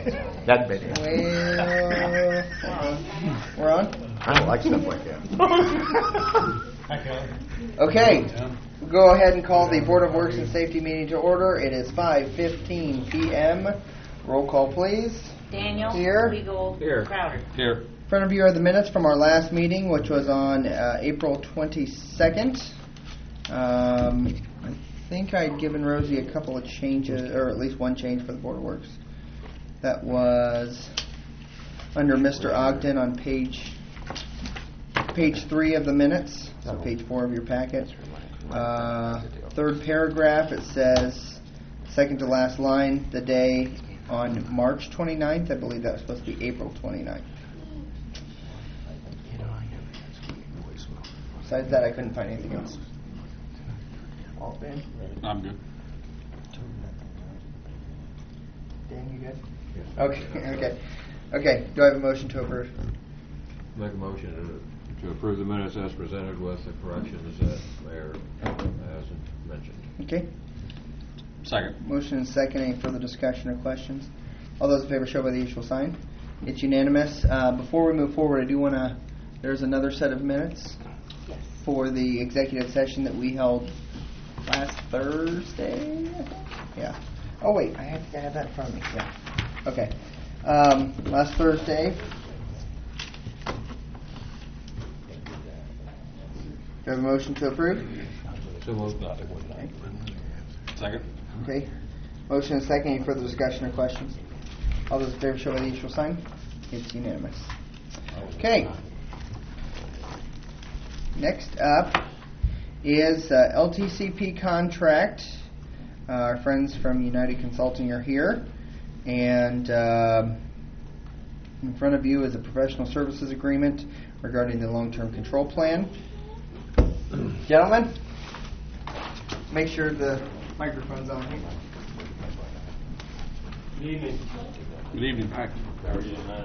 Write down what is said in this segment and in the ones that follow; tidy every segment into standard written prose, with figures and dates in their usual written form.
That video. Well, we're on? I don't like stuff like that. Okay. Go ahead and call the Board of Works and Safety meeting to order. It is 5:15 p.m. Roll call, please. Daniel. Here. Legal. Here. Crowder. Here. In front of you are the minutes from our last meeting, which was on April 22nd. I think I'd given Rosie a couple of changes, or at least one change for the Board of Works. That was under Mr. Ogden on page 3 of the minutes, so page 4 of your packet. Third paragraph, it says, second to last line, the day on March 29th. I believe that was supposed to be April 29th. Besides that, I couldn't find anything else. All Ben? I'm good. Dan, you good? Okay. Do I have a motion to approve? Make a motion to approve the minutes as presented with the corrections that Mayor has mentioned. Okay. Second. Motion and second. Any further discussion or questions? All those in favor show by the usual sign. It's unanimous. Before we move forward, I do want to, there's another set of minutes for the executive session that we held last Thursday, I think? Yeah. Oh, wait. I have that in front of me. Yeah. Okay. Last Thursday. Do you have a motion to approve? So moved. Second. Okay. Motion and second. Any further discussion or questions? All those in favor show by the usual sign. It's unanimous. Okay. Next up is LTCP contract. Our friends from United Consulting are here. And in front of you is a professional services agreement regarding the long-term control plan. Gentlemen, make sure the microphone's on here. Good evening. Good evening. Hi. How are you tonight?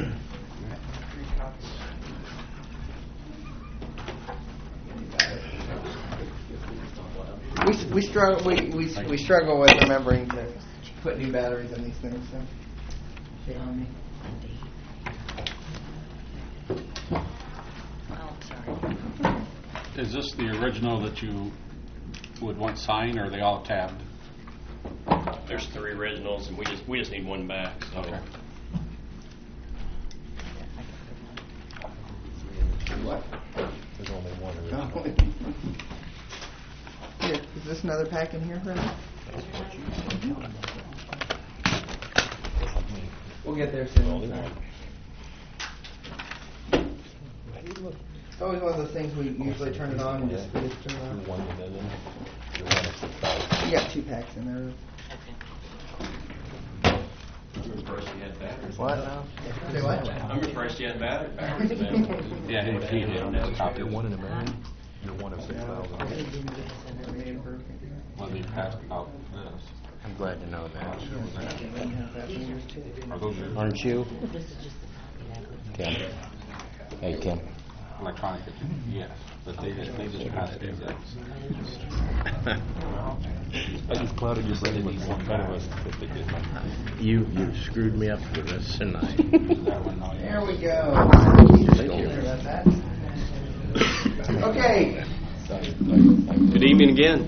We struggle with remembering to put new batteries in these things. So, shame on me. Well, sorry. Is this the original that you would want signed, or are they all tabbed? There's 3 originals, and we just need one back. So. Okay. What? There's only one original. Oh. Here, is this another pack in here for me? We'll get there soon. It's always one of those things we usually turn it on and just turn it on. You got 2 packs in there. I'm impressed you had batteries. What now? Say what? I'm impressed you had batteries. Yeah, he did. You're one in a million. You're one of 6,000. Well, they passed out this. I'm glad to know that. Are those yours? Aren't you? Kim. Hey, Kim. Electronic? Yes, but they just passed it. I just clouded your brain with one kind of us if they did. You screwed me up for this tonight. That one, no, There we go. Thank you. Sorry about that. Okay. Good evening again.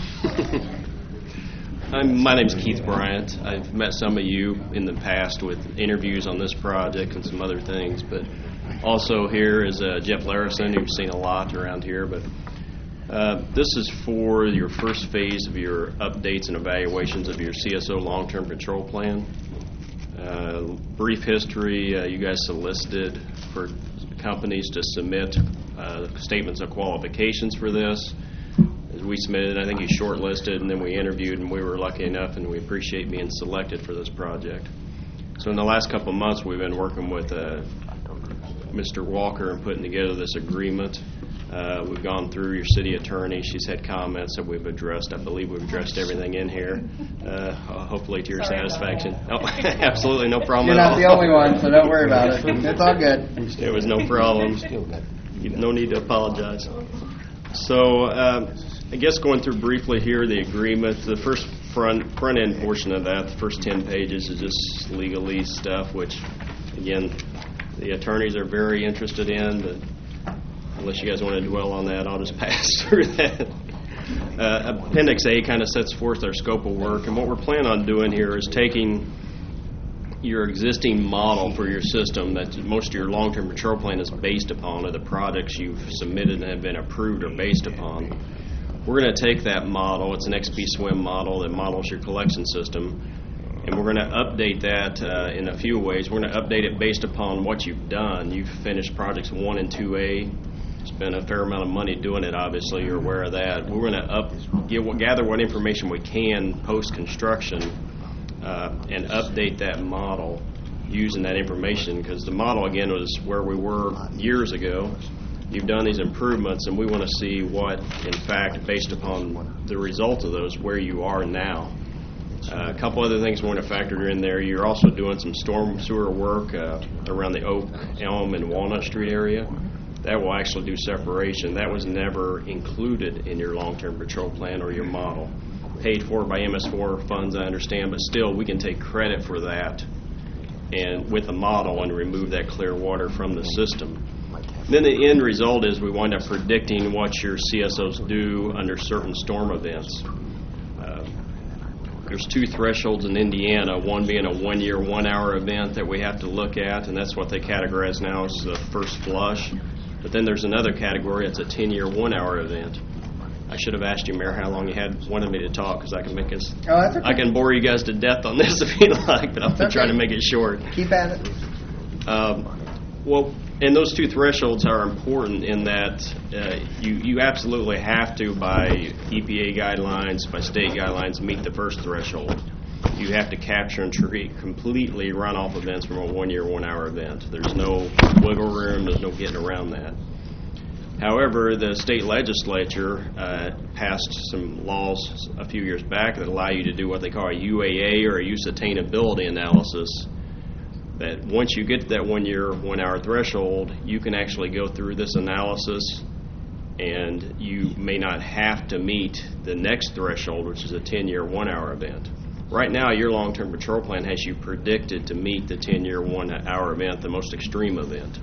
My name's Keith Bryant. I've met some of you in the past with interviews on this project and some other things, but also here is Jeff Larison, who's seen a lot around here. But this is for your first phase of your updates and evaluations of your CSO long-term control plan. Brief history, you guys solicited for companies to submit statements of qualifications for this. As we submitted, I think you shortlisted, and then we interviewed, and we were lucky enough, and we appreciate being selected for this project. So in the last couple of months, we've been working with Mr. Walker and putting together this agreement. We've gone through your city attorney. She's had comments that we've addressed. I believe we've addressed everything in here, hopefully to your satisfaction. Oh, absolutely no problem You're at not all. the only one, so don't worry about it. It's all good. There was no problem. No need to apologize. So I guess going through briefly here the agreement, the first front end portion of that, the first 10 pages is just legalese stuff, which, again, the attorneys are very interested in, but unless you guys want to dwell on that, I'll just pass through that. Appendix A kind of sets forth our scope of work, and what we're planning on doing here is taking your existing model for your system that most of your long-term patrol plan is based upon, or the projects you've submitted and have been approved are based upon. We're going to take that model, it's an XP SWIM model that models your collection system, and we're going to update that in a few ways. We're going to update it based upon what you've done. You've finished projects 1 and 2A, spent a fair amount of money doing it, obviously, you're aware of that. We're going to gather what information we can post-construction and update that model using that information, because the model, again, was where we were years ago. You've done these improvements, and we want to see what, in fact, based upon the result of those, where you are now. A couple other things we want to factor in there. You're also doing some storm sewer work around the Oak, Elm, and Walnut Street area. That will actually do separation. That was never included in your long-term patrol plan or your model. Paid for by MS4 funds, I understand, but still we can take credit for that and with the model and remove that clear water from the system. Then the end result is we wind up predicting what your CSOs do under certain storm events. There's 2 thresholds in Indiana, one being a 1-year, 1-hour event that we have to look at, and that's what they categorize now as the first flush. But then there's another category, it's a 10-year, 1-hour event. I should have asked you, Mayor, how long you wanted me to talk, because I can make this. Oh, that's okay. I can bore you guys to death on this if you like, but I'm okay. trying to make it short. Keep at it. Well, and those 2 thresholds are important in that you absolutely have to, by EPA guidelines, by state guidelines, meet the first threshold. You have to capture and treat completely runoff events from a 1-year, 1-hour event. There's no wiggle room. There's no getting around that. However, the state legislature passed some laws a few years back that allow you to do what they call a UAA, or a use attainability analysis, that once you get to that 1-year, 1-hour threshold, you can actually go through this analysis, and you may not have to meet the next threshold, which is a 10-year, 1-hour event. Right now, your long-term patrol plan has you predicted to meet the 10-year, 1-hour event, the most extreme event.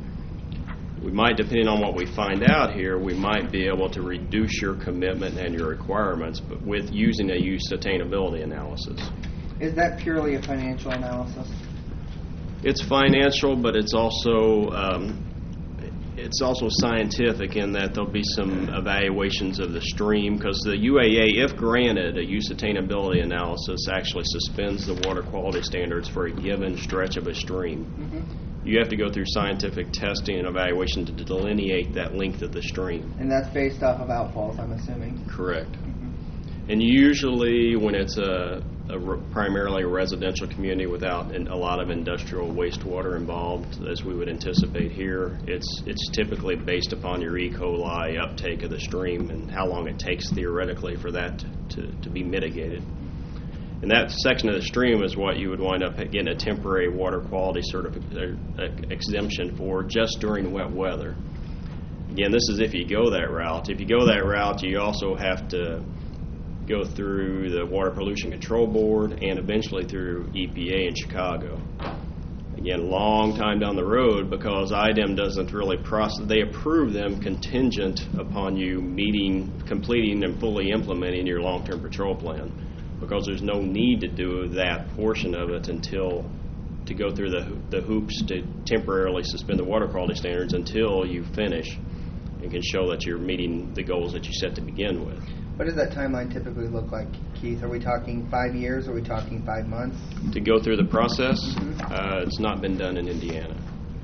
We might, depending on what we find out here, we might be able to reduce your commitment and your requirements, but with using a use attainability analysis. Is that purely a financial analysis? It's financial, but it's also scientific in that there'll be some evaluations of the stream, because the UAA, if granted, a use attainability analysis actually suspends the water quality standards for a given stretch of a stream. Mm-hmm. You have to go through scientific testing and evaluation to delineate that length of the stream. And that's based off of outfalls, I'm assuming. Correct. And usually when it's primarily a residential community without a lot of industrial wastewater involved, as we would anticipate here, it's typically based upon your E. coli uptake of the stream and how long it takes theoretically for that to be mitigated. And that section of the stream is what you would wind up getting a temporary water quality exemption for just during wet weather. Again, this is if you go that route. If you go that route, you also have to go through the Water Pollution Control Board and eventually through EPA in Chicago. Again, long time down the road, because IDEM doesn't really process. They approve them contingent upon you completing and fully implementing your long-term patrol plan, because there's no need to do that portion of it to go through the hoops to temporarily suspend the water quality standards until you finish and can show that you're meeting the goals that you set to begin with. What does that timeline typically look like, Keith? Are we talking 5 years? Are we talking 5 months? To go through the process, it's not been done in Indiana.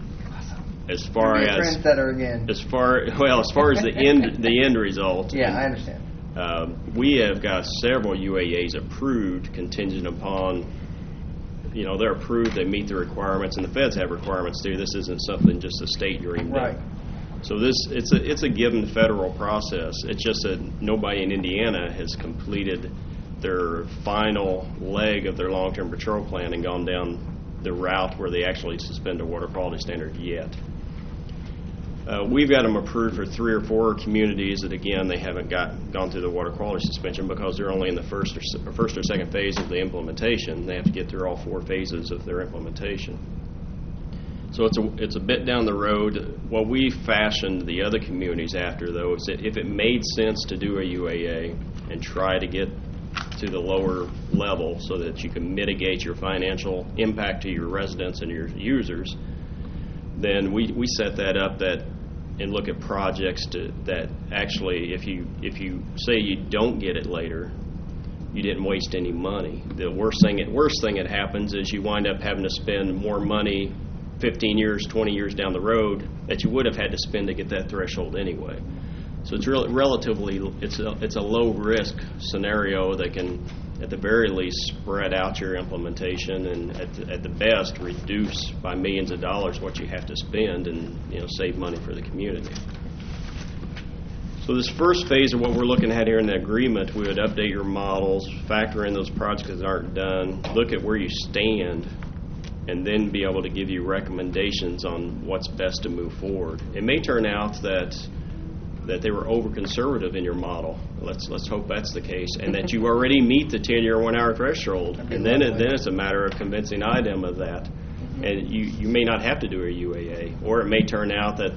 As far as trendsetter again. As far as the end result. Yeah, I understand. We have got several UAAs approved contingent upon, they're approved, they meet the requirements, and the feds have requirements too. This isn't something just the state dreamed up. Right. So it's a given federal process. It's just that nobody in Indiana has completed their final leg of their long-term patrol plan and gone down the route where they actually suspend a water quality standard yet. We've got them approved for 3 or 4 communities that, again, they haven't gone through the water quality suspension because they're only in the first or second phase of the implementation. They have to get through all 4 phases of their implementation. So it's a bit down the road. What we fashioned the other communities after, though, is that if it made sense to do a UAA and try to get to the lower level so that you can mitigate your financial impact to your residents and your users, then we set that up and look at projects that actually, if you say you don't get it later, you didn't waste any money. The worst thing that happens is you wind up having to spend more money 15 years, 20 years down the road that you would have had to spend to get that threshold anyway. So it's relatively it's a low risk scenario that can, at the very least, spread out your implementation and at the best reduce by millions of dollars what you have to spend and save money for the community. So this first phase of what we're looking at here in the agreement, we would update your models, factor in those projects that aren't done, look at where you stand, and then be able to give you recommendations on what's best to move forward. It may turn out that they were over-conservative in your model. Let's hope that's the case, and that you already meet the 10-year, 1-hour threshold, and then it's a matter of convincing IDEM of that. And you may not have to do a UAA, or it may turn out that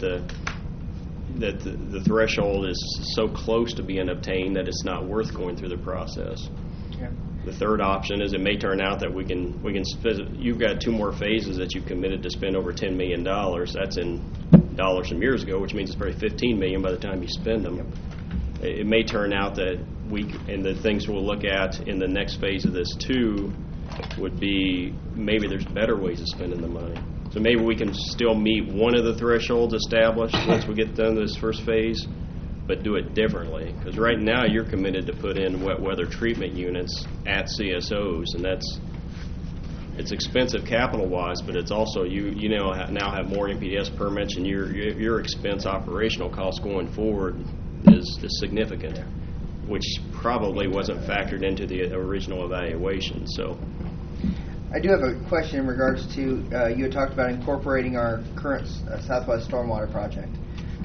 the threshold is so close to being obtained that it's not worth going through the process. Okay. The third option is it may turn out that we can you've got 2 more phases that you've committed to spend over $10 million. That's in dollars from years ago, which means it's probably $15 million by the time you spend them. Yep. It may turn out that and the things we'll look at in the next phase of this too would be maybe there's better ways of spending the money. So maybe we can still meet one of the thresholds established once we get done this first phase, but do it differently. Because right now you're committed to put in wet weather treatment units at CSOs, and it's expensive capital-wise, but it's also you now have more NPDES permits, and your expense operational cost going forward is significant, which probably wasn't factored into the original evaluation. So, I do have a question in regards to you had talked about incorporating our current Southwest Stormwater project.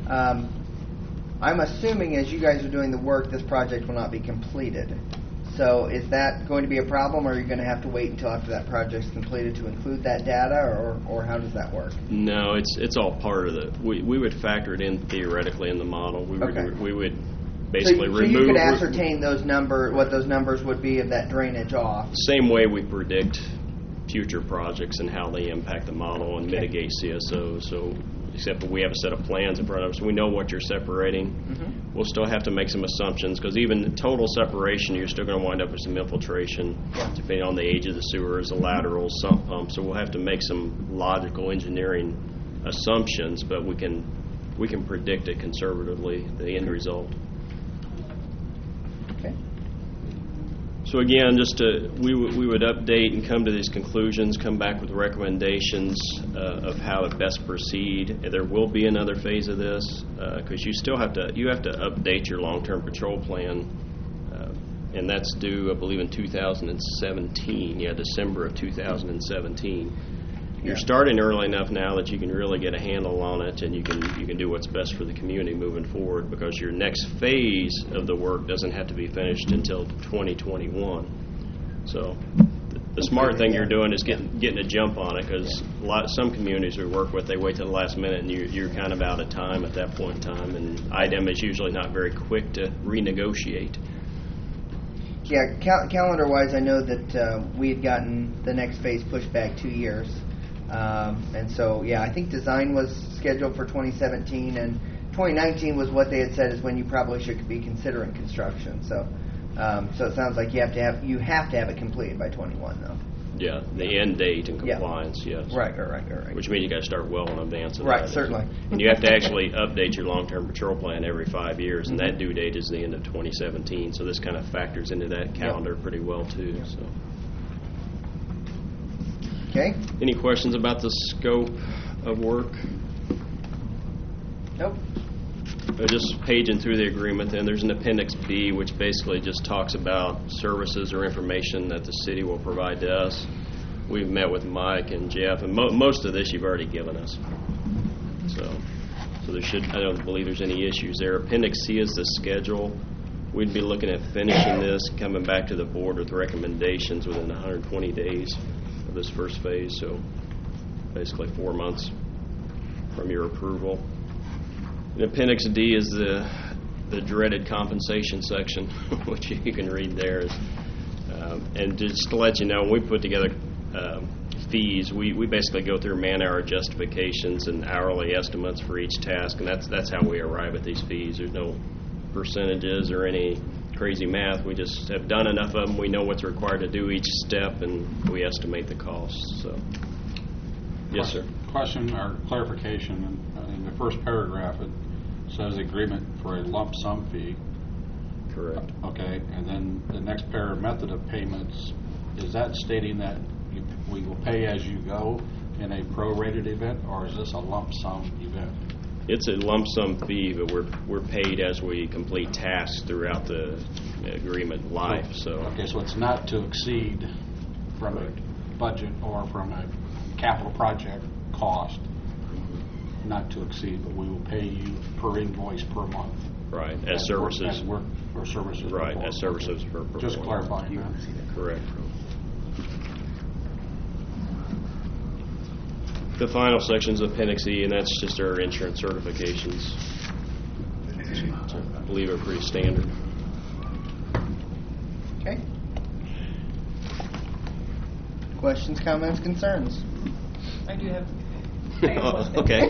I'm assuming as you guys are doing the work, this project will not be completed. So is that going to be a problem, or are you going to have to wait until after that project's completed to include that data, or how does that work? No, it's all part of the. We would factor it in theoretically in the model. We would basically remove. So you could ascertain what those numbers would be of that drainage off. Same way we predict future projects and how they impact the model and mitigate CSOs. So, except that we have a set of plans in front of us, so we know what you're separating. Mm-hmm. We'll still have to make some assumptions, because even the total separation, you're still going to wind up with some infiltration, depending on the age of the sewers, the laterals, sump pumps. So we'll have to make some logical engineering assumptions, but we can predict it conservatively, the end result. Okay. So again, we would update and come to these conclusions, come back with recommendations of how to best proceed. There will be another phase of this because you have to update your long-term control plan, and that's due, I believe, in 2017. Yeah, December of 2017. You're starting early enough now that you can really get a handle on it, and you can do what's best for the community moving forward, because your next phase of the work doesn't have to be finished until 2021. So the smart thing you're doing is getting a jump on it, because some communities we work with, they wait till the last minute, and you're kind of out of time at that point in time, and IDEM is usually not very quick to renegotiate. Yeah, calendar-wise, I know that we had gotten the next phase pushed back 2 years. And so, yeah, I think design was scheduled for 2017, and 2019 was what they had said is when you probably should be considering construction. So, so it sounds like you have to have it completed by 21, though. Yeah, the end date and compliance. Yeah. Yes. Right. Which means you got to start well in advance of that. Right, that. certainly. And you have to actually update your long-term control plan every 5 years, and that due date is the end of 2017. So this kind of factors into that calendar pretty well too. Yep. So. Okay. Any questions about the scope of work? Nope. Just paging through the agreement, then there's an Appendix B, which basically just talks about services or information that the city will provide to us. We've met with Mike and Jeff, and most of this you've already given us. So So I don't believe there's any issues there. Appendix C is the schedule. We'd be looking at finishing this, coming back to the board with recommendations within 120 days of this first phase. So basically 4 months from your approval. And Appendix D is the dreaded compensation section, which you can read there. And just to let you know, when we put together fees, we basically go through man-hour justifications and hourly estimates for each task, and that's how we arrive at these fees. There's no percentages or any crazy math. We just have done enough of them. We know what's required to do each step, and we estimate the costs. So, yes, sir. Question or clarification. In the first paragraph, it says agreement for a lump sum fee. Correct. Okay, and then the next method of payments, is that stating that we will pay as you go in a prorated event, or is this a lump sum event? It's a lump sum fee, but we're paid as we complete tasks throughout the agreement life. So okay, so it's not to exceed from a budget or from a capital project cost, not to exceed, but we will pay you per invoice per month. Right, as services. As work or services. Right, as services per performance. Just clarifying that. Correct. The final section is Appendix E, and that's just our insurance certifications. I believe are pretty standard. Okay. Questions, comments, concerns? I do have. I have one thing. Okay.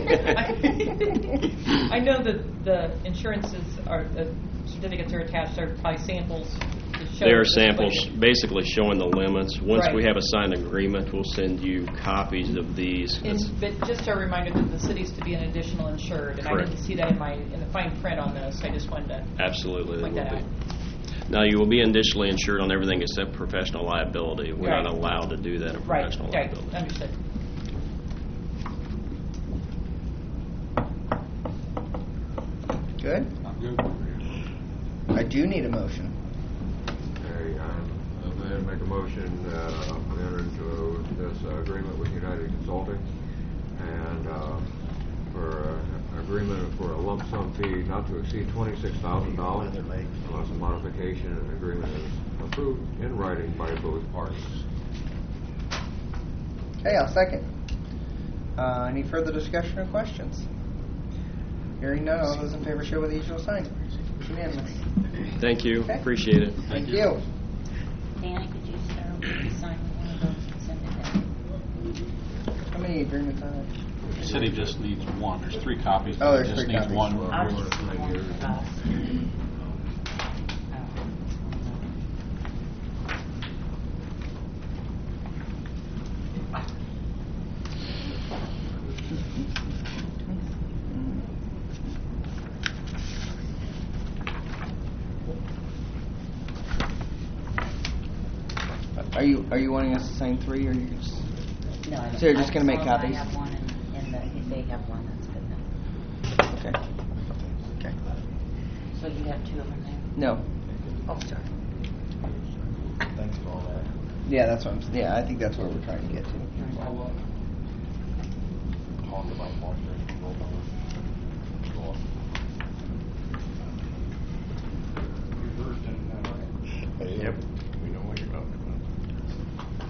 I know that the insurances are, the certificates are attached, are probably samples to show. They are the samples situation. basically showing the limits. Once we Right. have a signed agreement, we'll send you copies of these. But just a reminder that the city's to be an additional insured, and Correct. I didn't see that in the fine print on this. I just wanted to Absolutely, they point will that out. be. Now, you will be additionally insured on everything except professional liability. We're Right. not allowed to do that in Right, professional right, liability. understood. Good. Good. I do need a motion. Okay, I'll go ahead and make a motion that we enter into this agreement with United Consulting and for agreement for a lump sum fee not to exceed $26,000 unless a modification and agreement is approved in writing by both parties. Okay, I'll second. Any further discussion or questions? Hearing none, all those in favor show with the usual sign. It's unanimous. Thank you. Okay. Appreciate it. Thank you. Danny, could you sign one of those and send it in? How many agreements are there? The city just needs one. There's 3 copies. Oh, It there's just 3 needs copies. one. I'll just do one for us. Are you wanting us to sign 3, or you just? No, I don't. So you're just gonna make As long as copies? I have one and if they have one, that's good enough. Okay. Okay. So you have 2 of them there? No. Oh, sorry. Yeah, that's what I'm. Yeah, I think that's where we're trying to get to. Yep. We know what you're talking about.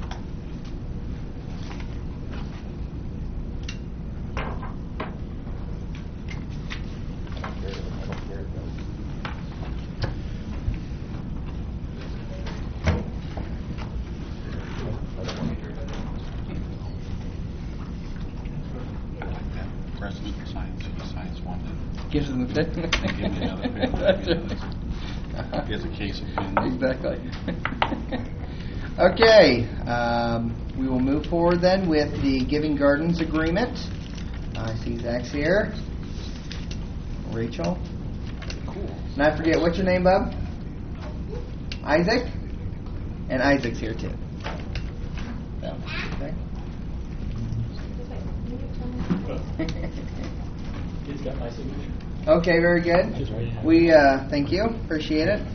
President signs one, then Gives them the give me another pen. He has a case of pens. Exactly. Okay, we will move forward then with the Giving Gardens agreement. I see Zach's here. Rachel. And I forget, what's your name, bub? Isaac? And Isaac's here too. So, okay. He's got my signature. Okay, very good. Just right now. We thank you, appreciate it.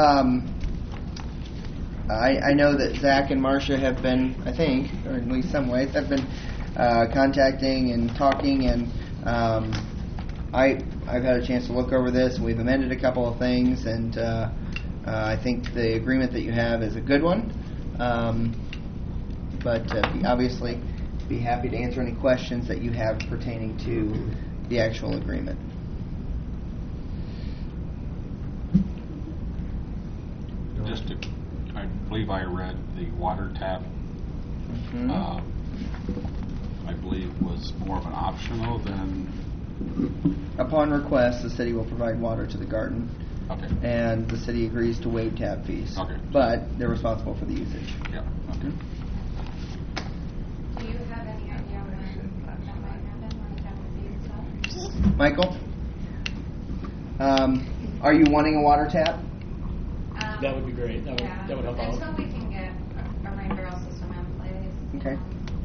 I know that Zach and Marcia have been, I think, or in at least some ways, have been contacting and talking, and I've had a chance to look over this. We've amended a couple of things, and I think the agreement that you have is a good one. But obviously, be happy to answer any questions that you have pertaining to the actual agreement. Just to, I believe I read the water tap, Mhm. I believe was more of an optional than, Upon request, the city will provide water to the garden, okay, and the city agrees to waive tap fees. Okay. But they're responsible for the usage. yeah, okay. Do you have any idea when that might happen, when the tap will be installed? Michael? Are you wanting a water tap? That would be great. That would help out. Until we can get a rain barrel system in place. Okay.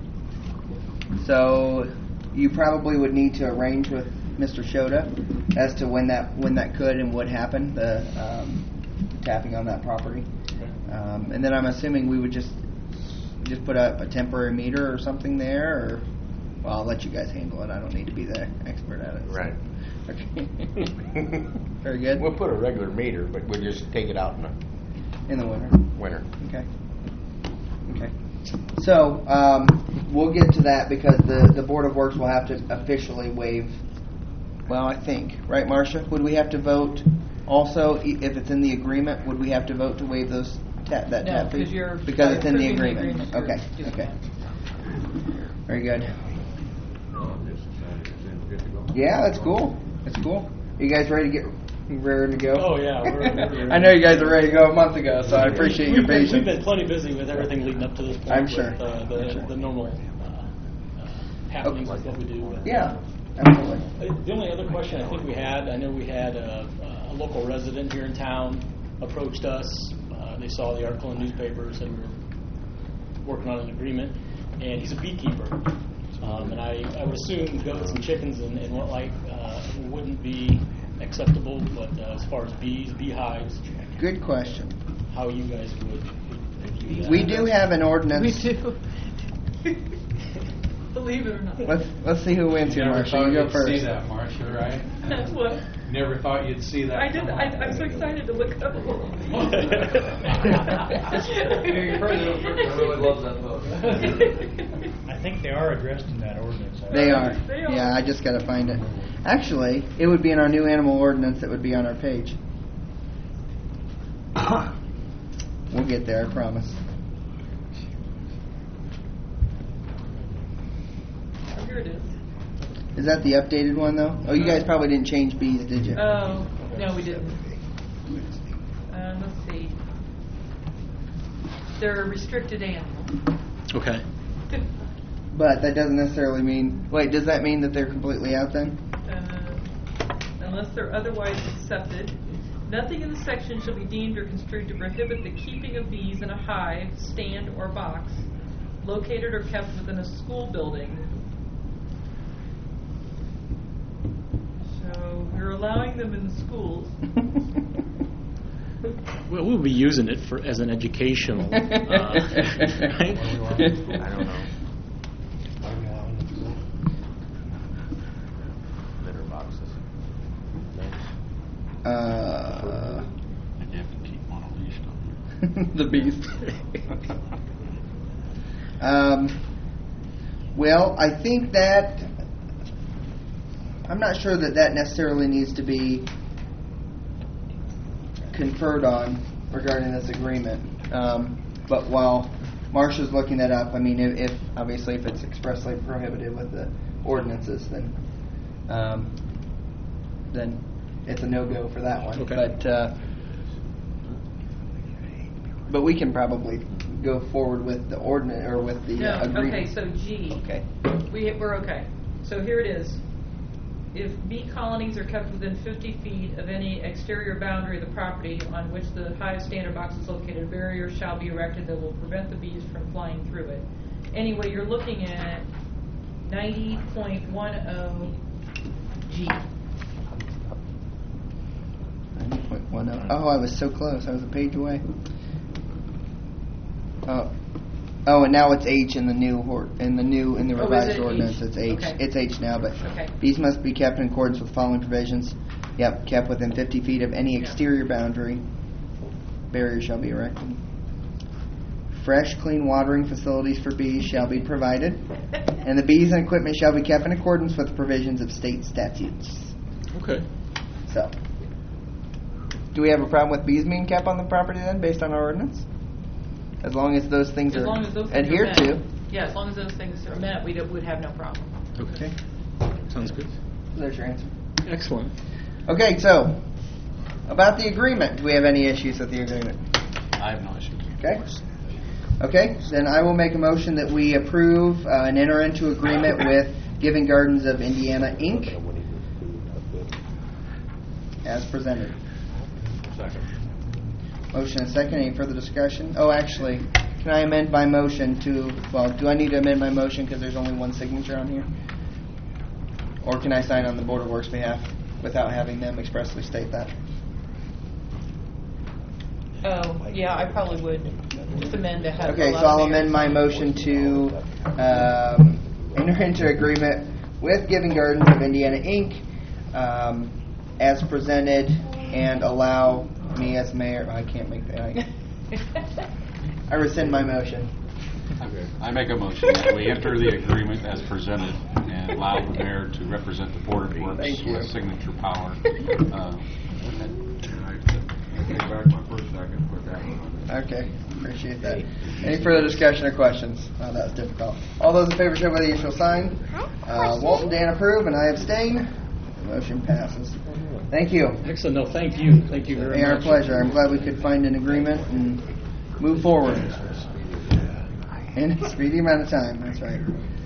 So you probably would need to arrange with Mr. Shoda as to when that could and would happen, the tapping on that property. And then I'm assuming we would just put up a temporary meter or something there, or well, I'll let you guys handle it. I don't need to be the expert at it. So. Right. Okay. Very good. We'll put a regular meter, but we'll just take it out in the In the winter. winter. Okay. Okay. So we'll get to that because the Board of Works will have to officially waive. Well, I think, right, Marcia? Would we have to vote also if it's in the agreement? Would we have to vote to waive those that No, tap fee? because you're Because it's in the approving the agreement. agreement. Okay. You're Okay. doing Very good. I'm just excited it's in, good to go. Yeah, that's cool. That's cool. You guys ready to go? Oh, yeah. We're I know you guys are ready to go a month ago, so I appreciate your We've patience. been plenty busy with everything leading up to this point. I'm sure. With, the normal happenings of what we do. Yeah, absolutely. The only other question I think we had, I know we had a local resident here in town approached us. They saw the article in newspapers and we were working on an agreement. And he's a beekeeper. And I would assume goats and chickens and what like wouldn't be acceptable, but as far as bees, beehives, Good question. how you guys would view that. We do have an ordinance. We do. Believe it or not. Let's see who wins here, Marcia. You go first. See that, Marcia, right? That's what. Never thought you'd see that. I did. I'm so excited to look up. I think they are addressed in that ordinance. They are. They are. Yeah, I just got to find it. Actually, it would be in our new animal ordinance that would be on our page. We'll get there, I promise. Oh, here it is. Is that the updated one, though? Oh, you guys probably didn't change bees, did you? Oh, no, we didn't. Let's see. They're a restricted animal. Okay. But that doesn't necessarily mean... Wait, does that mean that they're completely out then? Unless they're otherwise accepted, nothing in the section shall be deemed or construed to prohibit the keeping of bees in a hive, stand, or box located or kept within a school building. So we're allowing them in the schools. Well, we'll be using it as an educational. Right? I don't know. Litter boxes. I'd have to keep one of these down The beast. Well, I think that... I'm not sure that necessarily needs to be conferred on regarding this agreement. But while Marcia's looking that up, I mean, if obviously if it's expressly prohibited with the ordinances, then it's a no-go for that one. Okay. But we can probably go forward with the ordinance or with the No, agreement. okay, so G. Okay. We're okay. So here it is. If bee colonies are kept within 50 feet of any exterior boundary of the property on which the hive standard box is located, a barrier shall be erected that will prevent the bees from flying through it. Anyway, you're looking at 90.10 G. 90.10. Oh, I was so close. I was a page away. Oh, Oh, and now it's H in the in the Oh, is revised it ordinance. H? It's H. Okay. It's H now, but Okay. bees must be kept in accordance with the following provisions. Yep, kept within 50 feet of any Yeah. exterior boundary. Barriers shall be erected. Fresh, clean watering facilities for bees shall be provided, and the bees and equipment shall be kept in accordance with the provisions of state statutes. Okay. So, do we have a problem with bees being kept on the property then, based on our ordinance? As long as those things As are long as those things are adhered met. to. Yeah, as long as those things are met, would have no problem. Okay. Sounds good. There's your answer. Excellent. Okay, so about the agreement, do we have any issues with the agreement? I have no issue. Okay. Okay, then I will make a motion that we approve and enter into agreement with Giving Gardens of Indiana, Inc. as presented. Second. Motion and second. Any further discussion? Oh, actually, can I amend my motion to, well, do I need to amend my motion because there's only one signature on here? Or can I sign on the Board of Works behalf without having them expressly state that? Oh, yeah, I probably would just amend to have. Okay, so allow I'll the mayor amend my sign. motion to enter into agreement with Giving Gardens of Indiana, Inc. As presented, and allow me as mayor. I can't make that. I rescind my motion. Okay. I make a motion that we enter the agreement as presented and allow the mayor to represent the Board of Works Thank you. with signature power. I take back my first second, put that one on there. Okay, appreciate that. Any further discussion or questions? Oh, that was difficult. All those in favor show by the usual sign. Walt and Dan approve, and I abstain. The motion passes. Thank you. Excellent. No, thank you. Thank you very Hey, our much. pleasure. I'm glad we could find an agreement and move forward in a speedy amount of time. That's right.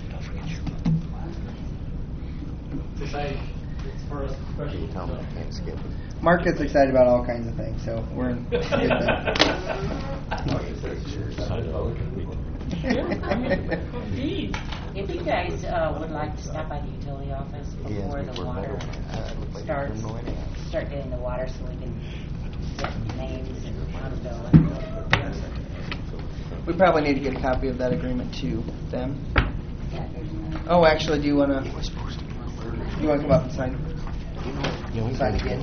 Mark gets excited about all kinds of things, so we're in good there. If you guys would like to stop by the utility office before the water starts, start getting the water so we can get names and how to go. We probably need to get a copy of that agreement to them. Yeah, there's no. Oh, actually, do you want to come up and sign? Sign again.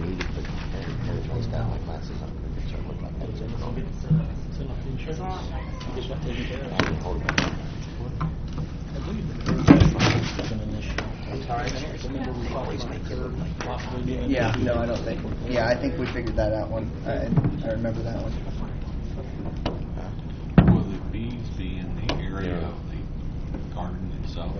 Yeah, no, I don't think. Yeah, I think we figured that out one. I remember that one. Will the bees be in the area of the garden itself?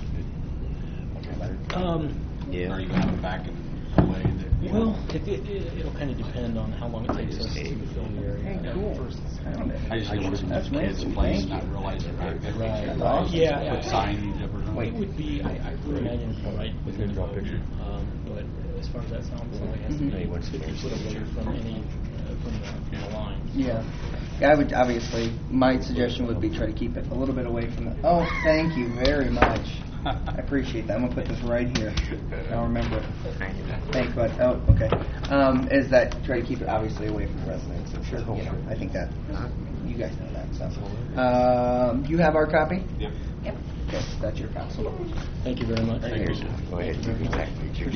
Or are you going to back it away? Well, it'll kind of depend on how long it takes us to fill the area. Hey, cool. I just didn't want some That's kids nice. place Thank not you. realizing back there. Right. Yeah. Put signage up or It something. would be, I would imagine it's right within the road. But as far as that sounds, it has to be 50 foot away from any, from the line. Yeah. Yeah, I would obviously. My suggestion would be try to keep it a little bit away from the. Oh, thank you very much. I appreciate that. I'm gonna put this right here. I'll remember it. Thanks, bud. Oh, okay. Is that try to keep it obviously away from the residents? I'm sure. You know, I think that you guys know that. So, you have our copy? Yep. Yep. Okay, that's your copy. Thank you very much. Thank you. Go ahead, you can back picture.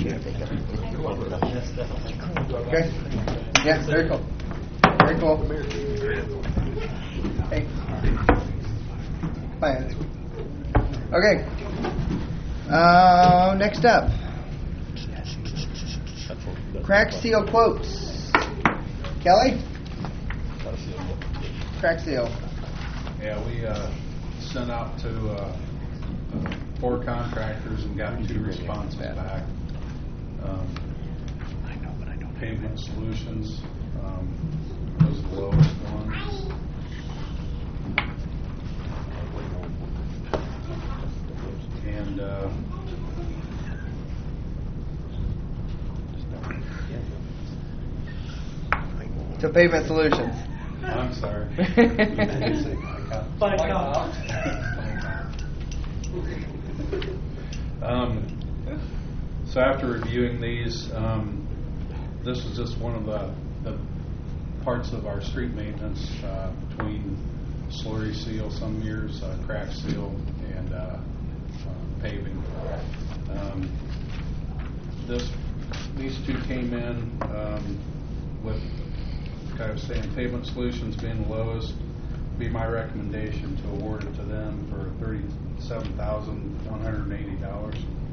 Okay. Yeah, very cool. Very cool. Hey. Bye. Alex. Okay. Next up. Crack seal quotes. Kelly? Crack seal. Yeah, we sent out to 4 contractors and got 2 responses back. Pavement Solutions was the lowest one. And To Pavement Solutions. I'm sorry. So after reviewing these, this was just one of the parts of our street maintenance between slurry seal some years, crack seal, and paving. These two came in with, like I was saying, Pavement Solutions being the lowest. Be my recommendation to award it to them for $37,180.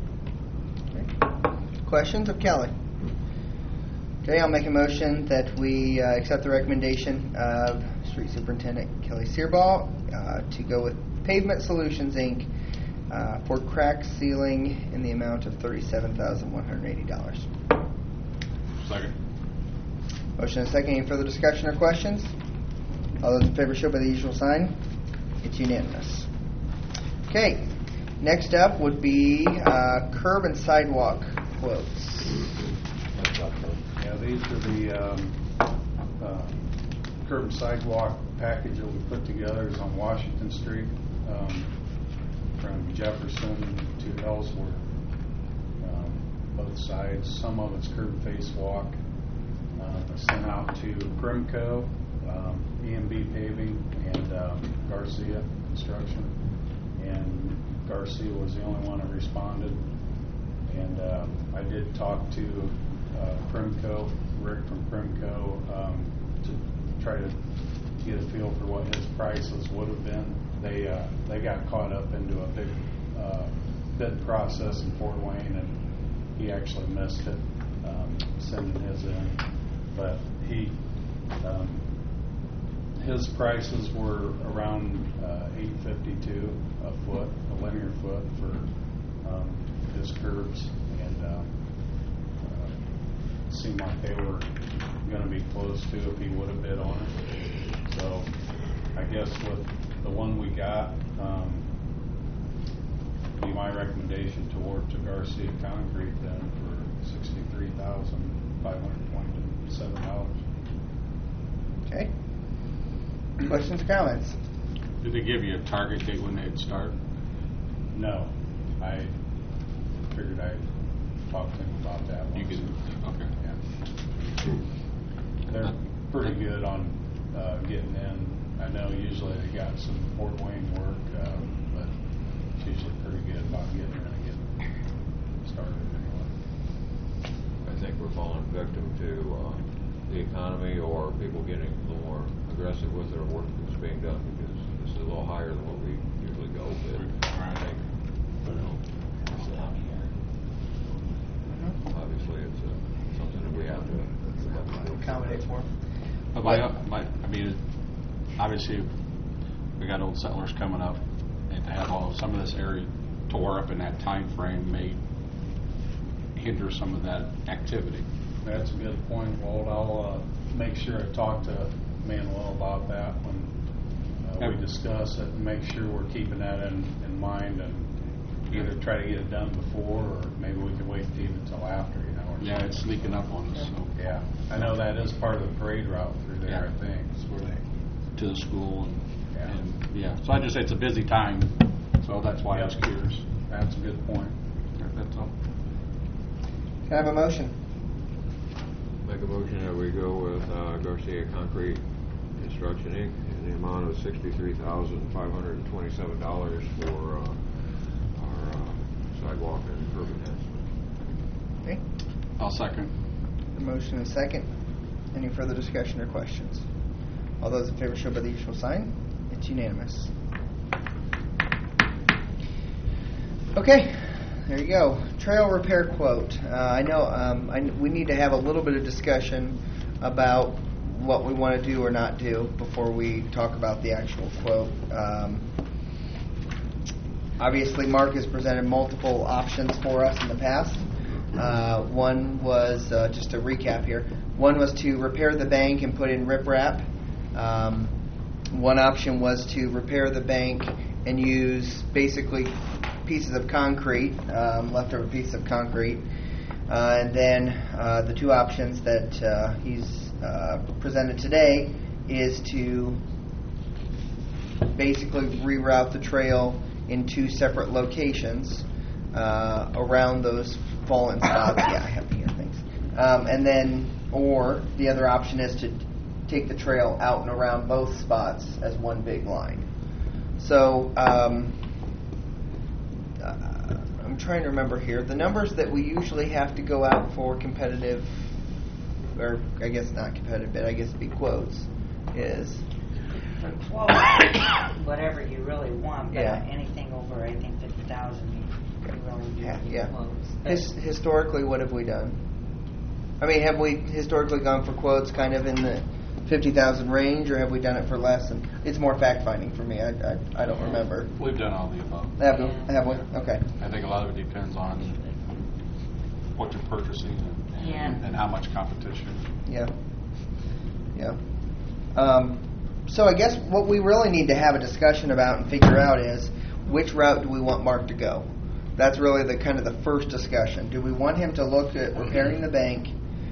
Questions of Kelly? Okay, I'll make a motion that we accept the recommendation of Street Superintendent Kelly Searbaugh to go with Pavement Solutions, Inc. For crack sealing in the amount of $37,180. Second. Motion and second. Any further discussion or questions? All those in favor show by the usual sign. It's unanimous. Okay, next up would be curb and sidewalk quotes. Yeah, these are the curb and sidewalk package that we put together. Is on Washington Street from Jefferson to Ellsworth. Both sides. Some of it's curb face walk. Sent out to Primco, EMB Paving, and Garcia Construction. And Garcia was the only one that responded. And I did talk to Primco, Rick from Primco, to try to get a feel for what his prices would have been. They got caught up into a big bid process in Fort Wayne, and he actually missed it sending his in. But his prices were around $852 a foot, a linear foot for his curbs, and it seemed like they were going to be close to if he would have bid on it. So I guess with the one we got, be my recommendation to award to Garcia Concrete then for $63,527. Okay. Questions or comments? Did they give you a target date when they'd start? No. I figured I'd talk to him about that one. You can, okay. Yeah. They're pretty good on getting in. I know usually they got some Fort Wayne work, but it's usually pretty good about getting in and getting started anyway. I think we're falling victim to the economy or people getting a little more aggressive with their work that's being done, because this is a little higher than what we usually go with. I think, obviously, it's something that we have to accommodate for. But obviously, we got Old Settlers coming up, and to have some of this area tore up in that time frame may hinder some of that activity. That's a good point, Walt. I'll make sure I talk to Manuel about that when we discuss it, and make sure we're keeping that in mind, and either try to get it done before, or maybe we can wait even until after, Yeah, it's sneaking up on us. So. Yeah, I know that is part of the parade route through there, I think. It's where they to the school, and so I just say it's a busy time, so that's why I was curious. That's a good point. That's all. Can I have a motion? Make a motion that we go with Garcia Concrete Construction, Inc. in the amount of $63,527 for our sidewalk and curb enhancement. Okay. I'll second. The motion and second. Any further discussion or questions? All those in favor show by the usual sign. It's unanimous. Okay, there you go. Trail repair quote. I know we need to have a little bit of discussion about what we want to do or not do before we talk about the actual quote. Obviously, Mark has presented multiple options for us in the past. One was, just to recap here, one was to repair the bank and put in riprap. One option was to repair the bank and use basically pieces of concrete, leftover pieces of concrete. And then the two options that he's presented today is to basically reroute the trail in two separate locations around those fallen spots. Yeah, I have to hear things. And then, or the other option is to take the trail out and around both spots as one big line. So I'm trying to remember here. The numbers that we usually have to go out for competitive, or I guess not competitive, but I guess it'd be quotes, is... For quotes, whatever you really want, but Yeah. anything over, I think, 50,000, you really do need Yeah. quotes. But Historically, what have we done? I mean, have we historically gone for quotes kind of in the 50,000 range, or have we done it for less? And it's more fact finding for me. I don't remember. We've done all the above. Have we? Okay. I think a lot of it depends on what you're purchasing and how much competition. Yeah. Yeah. So I guess what we really need to have a discussion about and figure out is which route do we want Mark to go? That's really the kind of the first discussion. Do we want him to look at repairing the bank,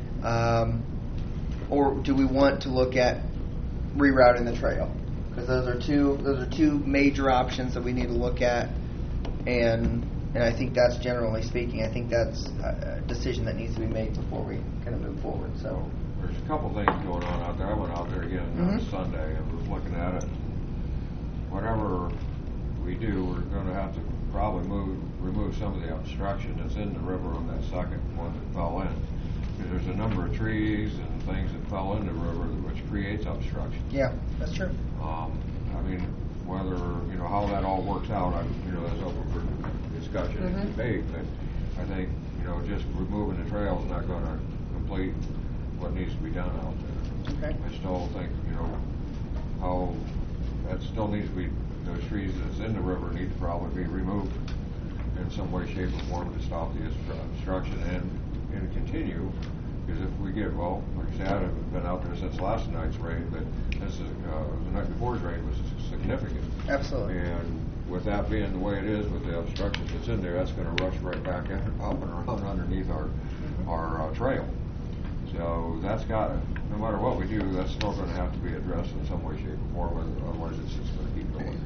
or do we want to look at rerouting the trail? Because those are two major options that we need to look at, and I think that's, generally speaking, I think that's a decision that needs to be made before we kind of move forward. So. There's a couple things going on out there. I went out there again on Sunday and was looking at it. Whatever we do, we're going to have to probably remove some of the obstruction that's in the river on that second one that fell in. Because there's a number of trees and things that fell in the river which creates obstruction. Yeah, that's true. I mean, whether, how that all works out, that's open for discussion and debate. But I think, just removing the trail is not going to complete what needs to be done out there. Okay. I still think, how that still needs to be, those trees that's in the river need to probably be removed in some way, shape, or form to stop the obstruction and continue. Because if we get, like I said, I haven't been out there since last night's raid, but the night before's raid was significant. Absolutely. And with that being the way it is, with the obstruction that's in there, that's going to rush right back in, up and around underneath our trail. So that's got to, no matter what we do, that's still going to have to be addressed in some way, shape, or form, otherwise it's just going to keep going.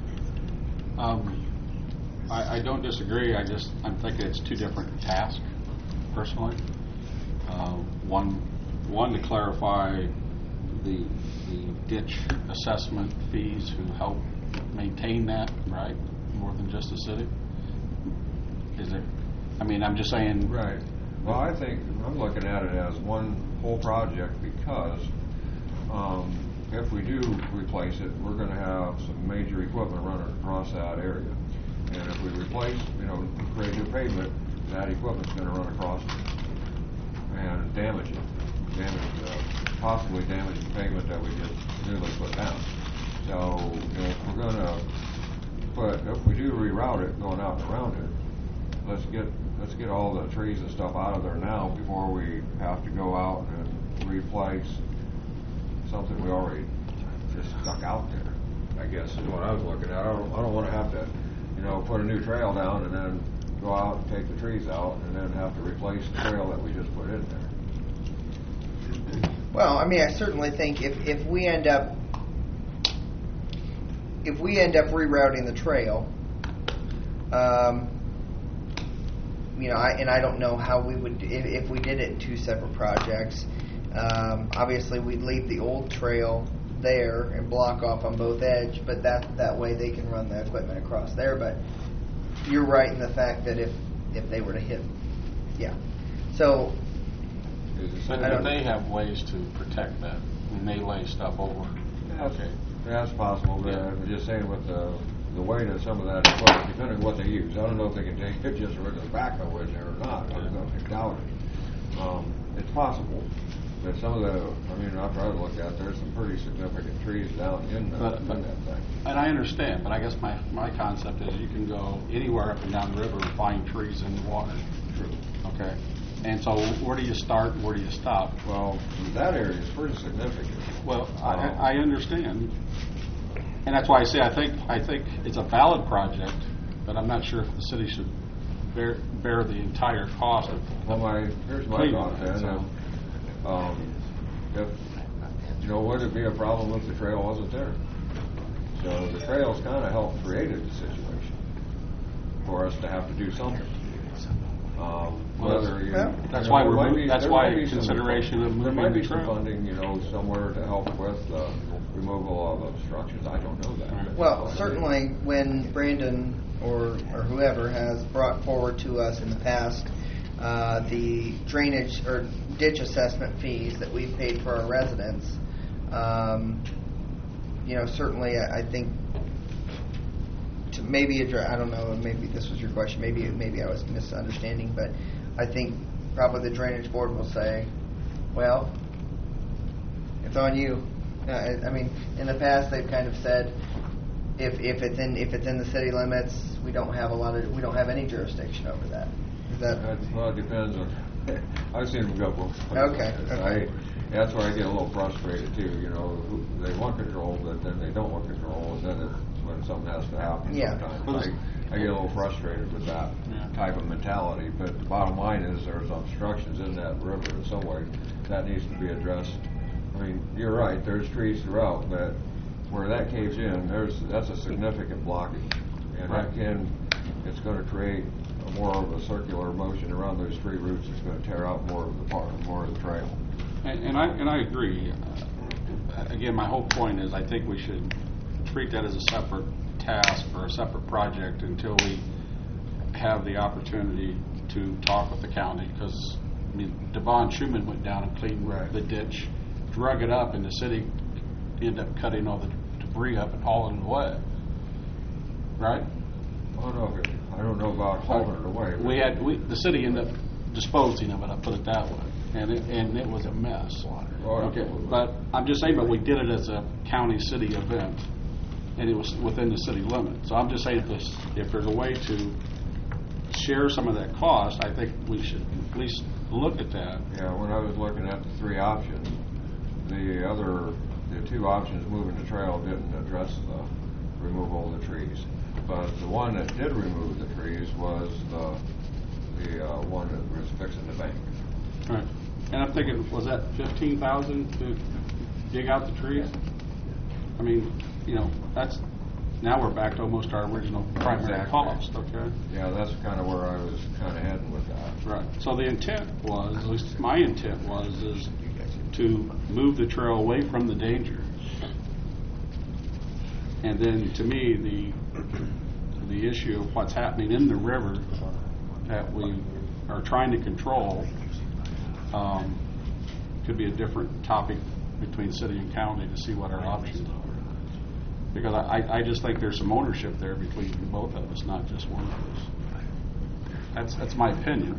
I don't disagree. I'm thinking it's two different tasks, personally. One to clarify the ditch assessment fees who help maintain that, right? More than just the city. Is it? I mean, I'm just saying. Right. Well, I think I'm looking at it as one whole project because if we do replace it, we're going to have some major equipment running across that area. And if we replace, create new pavement, that equipment's going to run across it and damage it. Possibly damage the pavement that we just newly put down. So if we're going to if we do reroute it going out and around it, let's get all the trees and stuff out of there now before we have to go out and replace something we already just stuck out there, I guess is what I was looking at. I don't want to have to, put a new trail down and then go out and take the trees out and then have to replace the trail that we just put in there. Well, I mean, I certainly think if we end up rerouting the trail, I don't know how we would if we did it in two separate projects. Obviously, we'd leave the old trail there and block off on both edge, but that way they can run the equipment across there. But you're right in the fact that if they were to hit, yeah. So. But they have ways to protect that, and they lay stuff over. Okay. That's possible, but I'm just saying with the weight of some of that equipment, depending on what they use. I don't know if they can take just a regular backhoe in there or not. I don't doubt it. It's possible. But some of after I looked at, there's some pretty significant trees down in that thing. And I understand, but I guess my concept is you can go anywhere up and down the river and find trees in the water. True. Okay. And so where do you start and where do you stop? Well, that area is pretty significant. Well, I understand. And that's why I say I think it's a valid project, but I'm not sure if the city should bear the entire cost of. Well, here's my thought then. Would it be a problem if the trail wasn't there? So the trails kind of helped created the situation for us to have to do something. Whether you. That's you know, why there we're might mov- be- that's there why might be some- consideration of There moving might be the some trail. funding, somewhere to help with removal of obstructions. I don't know that. Well, certainly when Brandon or whoever has brought forward to us in the past the drainage or ditch assessment fees that we've paid for our residents, certainly I think to maybe address, I don't know, maybe this was your question, maybe I was misunderstanding, but I think probably the drainage board will say, well, it's on you. I mean, in the past they've kind of said, if it's in the city limits, we don't have any jurisdiction over that. Is that? Well, it depends on. I've seen them go both ways. Okay. That's where I get a little frustrated too. They want control, but then they don't want control, and then it's when something has to happen. Yeah. Sometimes I get a little frustrated with that type of mentality. But the bottom line is, there's obstructions in that river in some way that needs to be addressed. I mean, you're right. There's trees throughout, but where that caves in, that's a significant blockage, and it's going to create more of a circular motion around those tree roots. It's going to tear out more of the trail. And I agree. Again, my whole point is I think we should treat that as a separate task or a separate project until we have the opportunity to talk with the county. Because Devon Schuman went down and cleaned the ditch, drug it up, and the city ended up cutting all the debris up and hauling it away. Right? I don't know about hauling it away. The city ended up disposing of it. I'll put it that way, and it was a mess. Okay, but I'm just saying, but we did it as a county-city event, and it was within the city limits. So I'm just saying, if there's a way to share some of that cost, I think we should at least look at that. Yeah, when I was looking at the three options, the two options moving the trail didn't address the removal of the trees. But the one that did remove the trees was the one that was fixing the bank. Right. And I'm thinking, was that $15,000 to dig out the trees? I mean, that's now we're back to almost our original primary cost. Okay. Yeah, that's kind of where I was kind of heading with that. Right. So the intent was, at least my intent was, is to move the trail away from the danger. And then, to me, the issue of what's happening in the river that we are trying to control could be a different topic between city and county to see what our options are. Because I just think there's some ownership there between both of us, not just one of us. That's my opinion.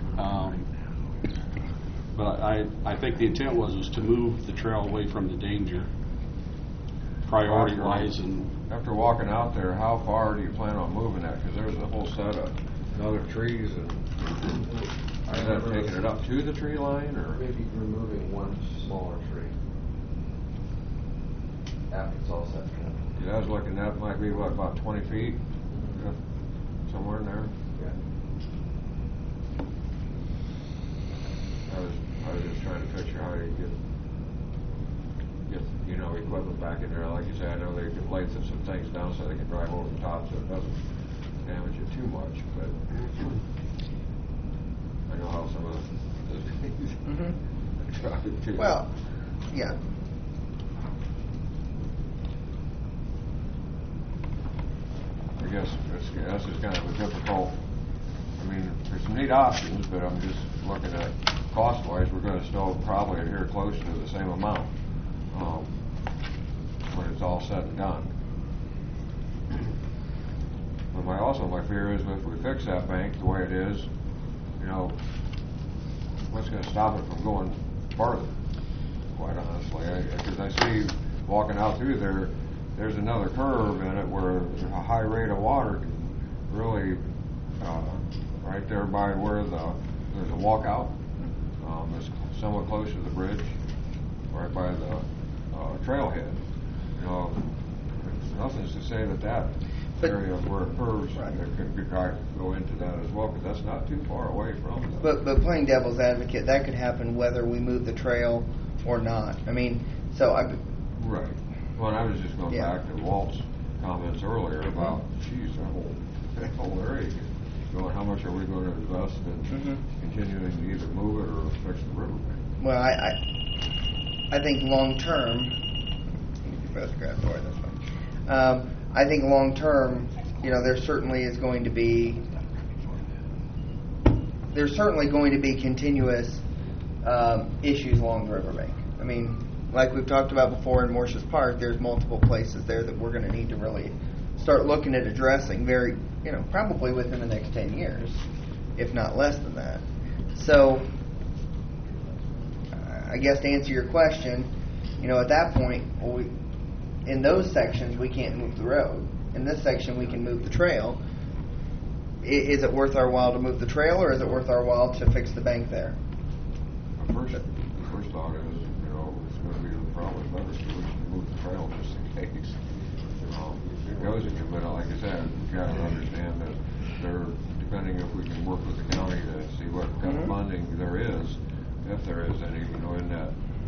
But I think the intent was to move the trail away from the danger, priority-wise. And after walking out there, how far do you plan on moving that? Because there's a whole set of other trees, and is that taking it up to the tree line, or maybe removing one smaller tree after it's all set? Yeah, I was looking, that might be about 20 feet, somewhere in there. Yeah. I was just trying to picture how you get equipment back in there. Like you say, I know they can lay some things down so they can drive over the top so it doesn't damage it too much, but I know how some of the things drive too. Well, yeah. I guess that's just kind of a difficult. I mean, there's some neat options, but I'm just looking at cost-wise, we're going to still probably adhere close to the same amount when it's all said and done. But my fear is if we fix that bank the way it is, what's going to stop it from going farther? Quite honestly, because I see walking out through there, there's another curve in it where a high rate of water can really, right there by where there's a walkout. It's somewhat close to the bridge, right by the trailhead. Nothing's to say that area where it curves could go into that as well, because that's not too far away from the... But playing devil's advocate, that could happen whether we move the trail or not. I mean, Right. Well, I was just going back to Walt's comments earlier about, that whole area. How much are we going to invest in continuing to either move it or fix the riverbank? Well, I think long term, you can photograph for it, that's fine. I think long term, there certainly is going to be, continuous issues along the riverbank. I mean, like we've talked about before in Morses Park, there's multiple places there that we're going to need to really start looking at addressing very, probably within the next 10 years, if not less than that. So, I guess to answer your question, at that point, in those sections, we can't move the road. In this section, we can move the trail. Is it worth our while to move the trail, or is it worth our while to fix the bank there? The first thought is, it's going to be probably better if we should move the trail just in case. The other thing, but like I said, we've got to understand that depending if we can work with the county to see what kind of funding there is, if there is any, in that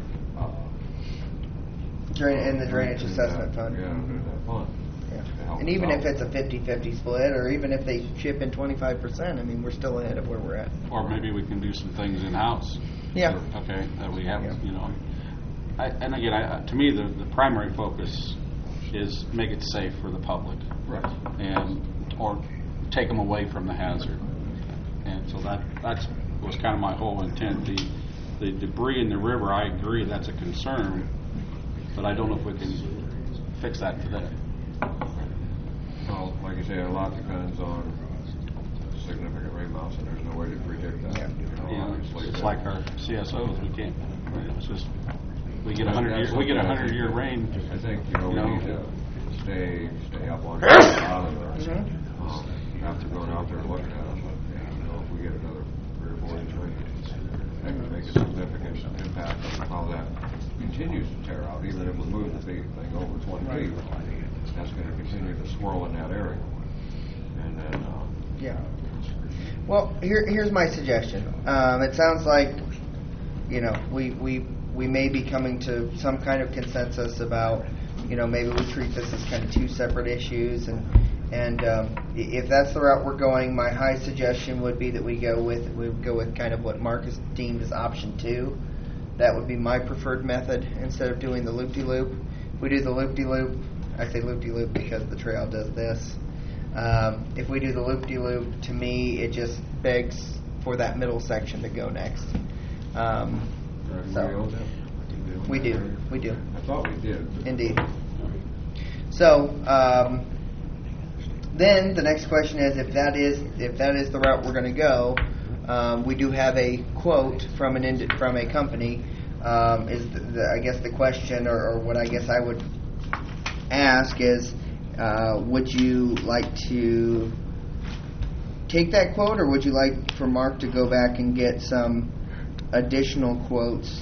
in the drainage assessment fund. Yeah, in that fund. Yeah. And even if it's a 50-50 split, or even if they chip in 25%, I mean, we're still ahead of where we're at. Or maybe we can do some things in-house. Yeah. Okay, that we have, and again, to me, the primary focus is make it safe for the public. Right. Or take them away from the hazard. And so that was kind of my whole intent. The debris in the river, I agree, that's a concern, but I don't know if we can fix that today. Well, like you say, a lot depends on significant rainfalls, and there's no way to predict that. It's like our CSOs. We can't. It's just we get 100-year rain. I think we need to stay up on it after going out there and looking at them. If we get another 3 or 4 inch rain, that could make a significant impact on how that continues to tear out. Even if we move the big thing over 20 feet, that's going to continue to swirl in that area. And then, Well, here's my suggestion. It sounds like, we may be coming to some kind of consensus about, maybe we treat this as kind of 2 separate issues, and if that's the route we're going, my high suggestion would be that we go with kind of what Mark has deemed as option 2. That would be my preferred method instead of doing the loop-de-loop. If we do the loop-de-loop, I say loop-de-loop because the trail does this. If we do the loop-de-loop, to me, it just begs for that middle section to go next. We do. I thought we did. Indeed. So, then the next question is, if that is the route we're going to go, we do have a quote from a company. I guess the question, or what I guess I would ask is, would you like to take that quote, or would you like for Mark to go back and get some additional quotes?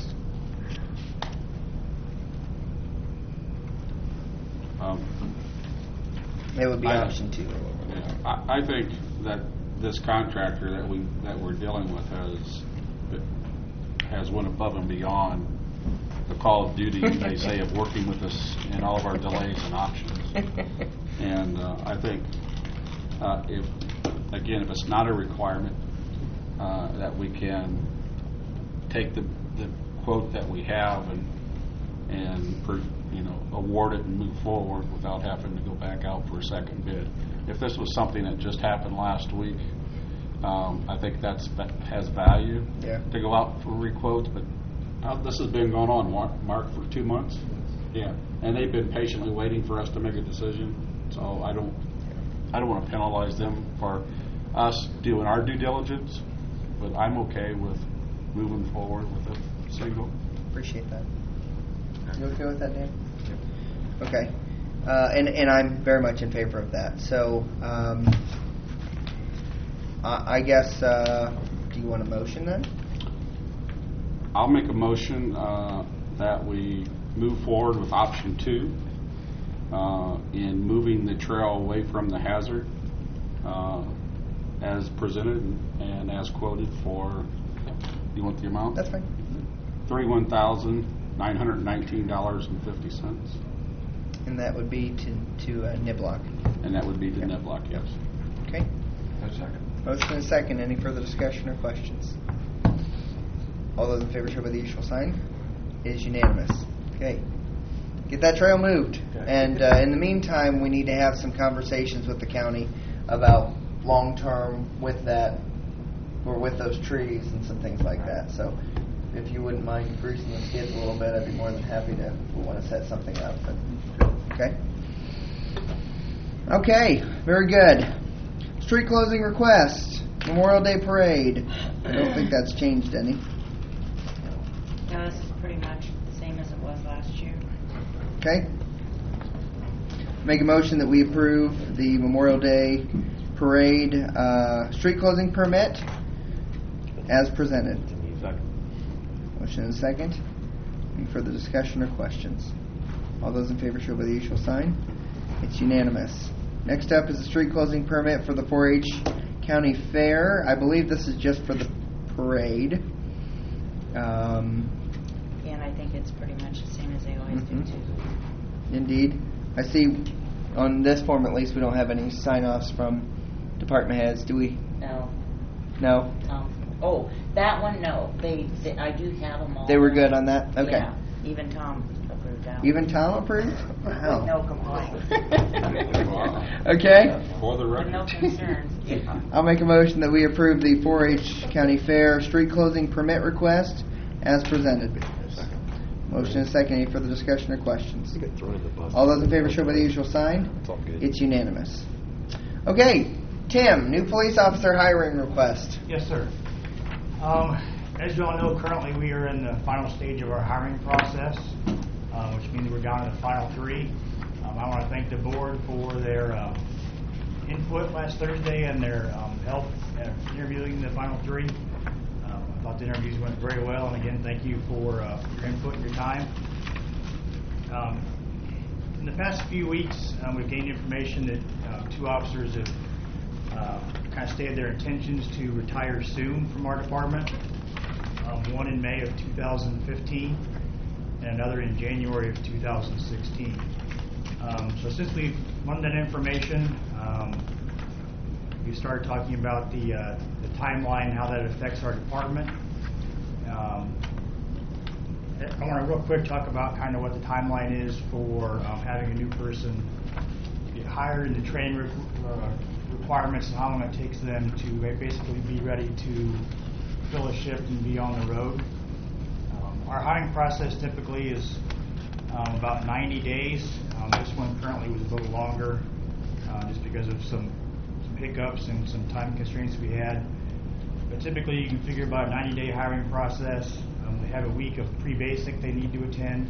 It would be option 2. I think that this contractor that we're dealing with has went above and beyond the call of duty, they say, of working with us in all of our delays and options. And I think if it's not a requirement, that we can take the quote that we have and award it and move forward without having to go back out for a second bid. If this was something that just happened last week, I think that has value to go out for requotes. But this has been going on, Mark, for 2 months. Yeah, and they've been patiently waiting for us to make a decision. So I don't want to penalize them for us doing our due diligence, but I'm okay with moving forward with a single. Appreciate that. You okay with that, Dan? Okay. And I'm very much in favor of that. So I guess, do you want a motion then? I'll make a motion that we move forward with option 2 in moving the trail away from the hazard as presented and as quoted for, you want the amount? That's fine. $31,919.50. And that would be to Niblock. And that would be to Niblock, yes. Okay. A second. Motion and second. Any further discussion or questions? All those in favor show by the usual sign. It is unanimous. Okay. Get that trail moved. And in the meantime, we need to have some conversations with the county about long-term with that, or with those trees and some things like that. So if you wouldn't mind greasing the skids a little bit, I'd be more than happy to, if we want to set something up. But, okay? Okay, very good. Street closing request, Memorial Day Parade. I don't think that's changed any. No, this is pretty much the same as it was last year. Okay? Make a motion that we approve the Memorial Day Parade street closing permit as presented. Motion and second. Any further discussion or questions? All those in favor show by the usual sign. It's unanimous. Next up is the street closing permit for the 4-H County Fair. I believe this is just for the parade. Yeah, and I think it's pretty much the same as they always do too. Indeed. I see on this form at least we don't have any sign-offs from department heads, do we? No. No? Oh, that one, no. They I do have them all. They were good on that? Okay. Yeah, even Tom approved that. Even Tom approved? Wow. No complaints. Okay. For the record. No concerns. I'll make a motion that we approve the 4-H County Fair street closing permit request as presented. Motion and second. Any further discussion or questions? All those in favor show by the usual sign. It's unanimous. Okay, Tim, new police officer hiring request. Yes, sir. As you all know, currently we are in the final stage of our hiring process, which means we're down to the final 3. I want to thank the board for their input last Thursday and their help at interviewing the final 3. I thought the interviews went very well, and again, thank you for your input and your time. In the past few weeks, we've gained information that 2 officers have kind of stated their intentions to retire soon from our department. One in May of 2015 and another in January of 2016. So since we've learned that information, we started talking about the timeline, how that affects our department. I want to real quick talk about kind of what the timeline is for having a new person get hired and the training requirements and how long it takes them to basically be ready to fill a shift and be on the road. Our hiring process typically is about 90 days. This one currently was a little longer just because of some hiccups and some time constraints we had. But typically you can figure about a 90-day hiring process. They have a week of pre-basic they need to attend,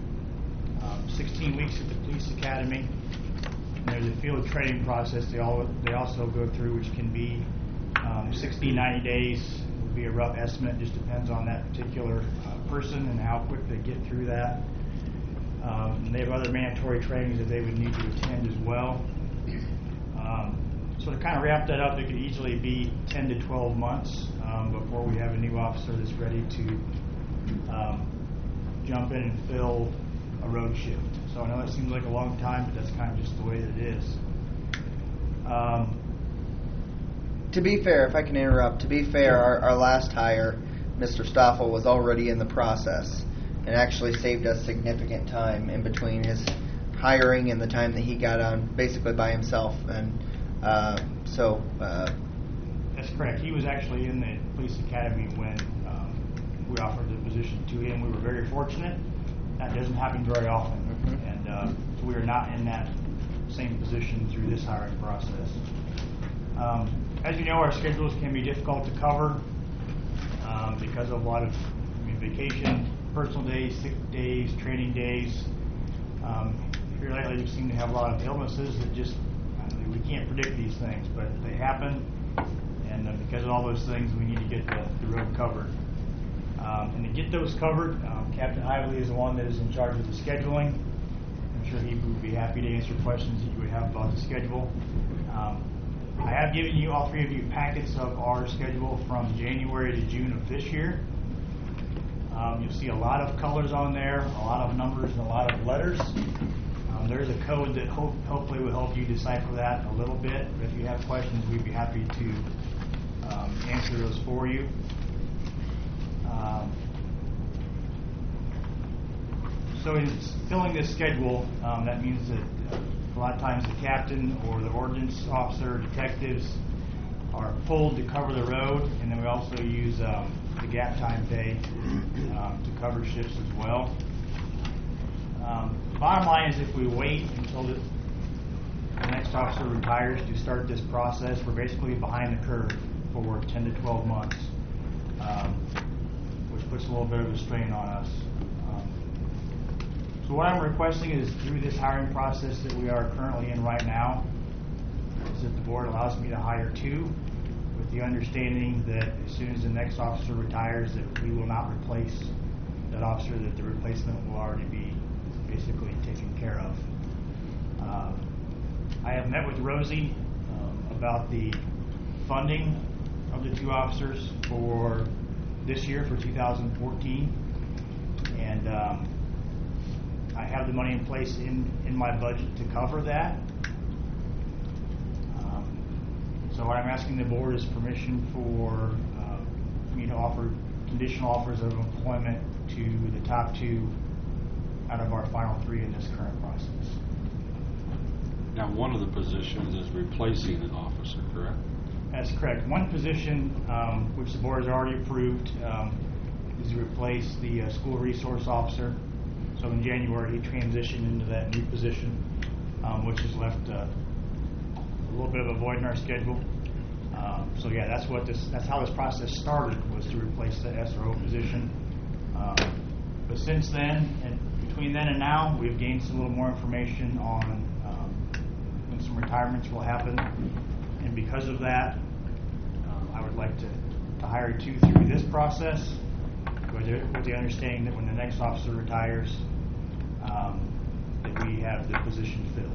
16 weeks at the police academy. And there's a field training process they also go through, which can be 60, 90 days. Would be a rough estimate. Just depends on that particular person and how quick they get through that. And they have other mandatory trainings that they would need to attend as well. So to kind of wrap that up, it could easily be 10 to 12 months before we have a new officer that's ready to jump in and fill a road shift. So I know that seems like a long time, but that's kind of just the way that it is. To be fair, if I can interrupt, to be fair, our last hire, Mr. Stoffel, was already in the process and actually saved us significant time in between his hiring and the time that he got on basically by himself. And That's correct. He was actually in the police academy when we offered the position to him. We were very fortunate. That doesn't happen very often. And so we are not in that same position through this hiring process. As you know, our schedules can be difficult to cover because of a lot of vacation, personal days, sick days, training days. Here lately we seem to have a lot of illnesses that just, we can't predict these things, but they happen. And because of all those things, we need to get the road covered. And to get those covered, Captain Ively is the one that is in charge of the scheduling. I'm sure he would be happy to answer questions that you would have about the schedule. I have given you, all 3 of you, packets of our schedule from January to June of this year. You'll see a lot of colors on there, a lot of numbers, and a lot of letters. There's a code that hopefully will help you decipher that a little bit. But if you have questions, we'd be happy to through those for you. So in filling this schedule, that means that a lot of times the captain or the ordnance officer, detectives are pulled to cover the road, and then we also use the gap time pay to cover shifts as well. Bottom line is, if we wait until the next officer retires to start this process, we're basically behind the curve for 10 to 12 months, which puts a little bit of a strain on us. So what I'm requesting is, through this hiring process that we are currently in right now, is that the board allows me to hire 2, with the understanding that as soon as the next officer retires, that we will not replace that officer, that the replacement will already be basically taken care of. I have met with Rosie about the funding of the 2 officers for this year, for 2014, and I have the money in place in my budget to cover that. So what I'm asking the board is permission for me to offer conditional offers of employment to the top 2 out of our final 3 in this current process. Now, one of the positions is replacing an officer, correct? That's correct. One position, which the board has already approved, is to replace the school resource officer. So in January, he transitioned into that new position, which has left a little bit of a void in our schedule. So yeah, that's how this process started, was to replace the SRO position. But since then, and between then and now, we've gained a little more information on when some retirements will happen, and because of that, I would like to hire 2 through this process, with the understanding that when the next officer retires, that we have the position filled.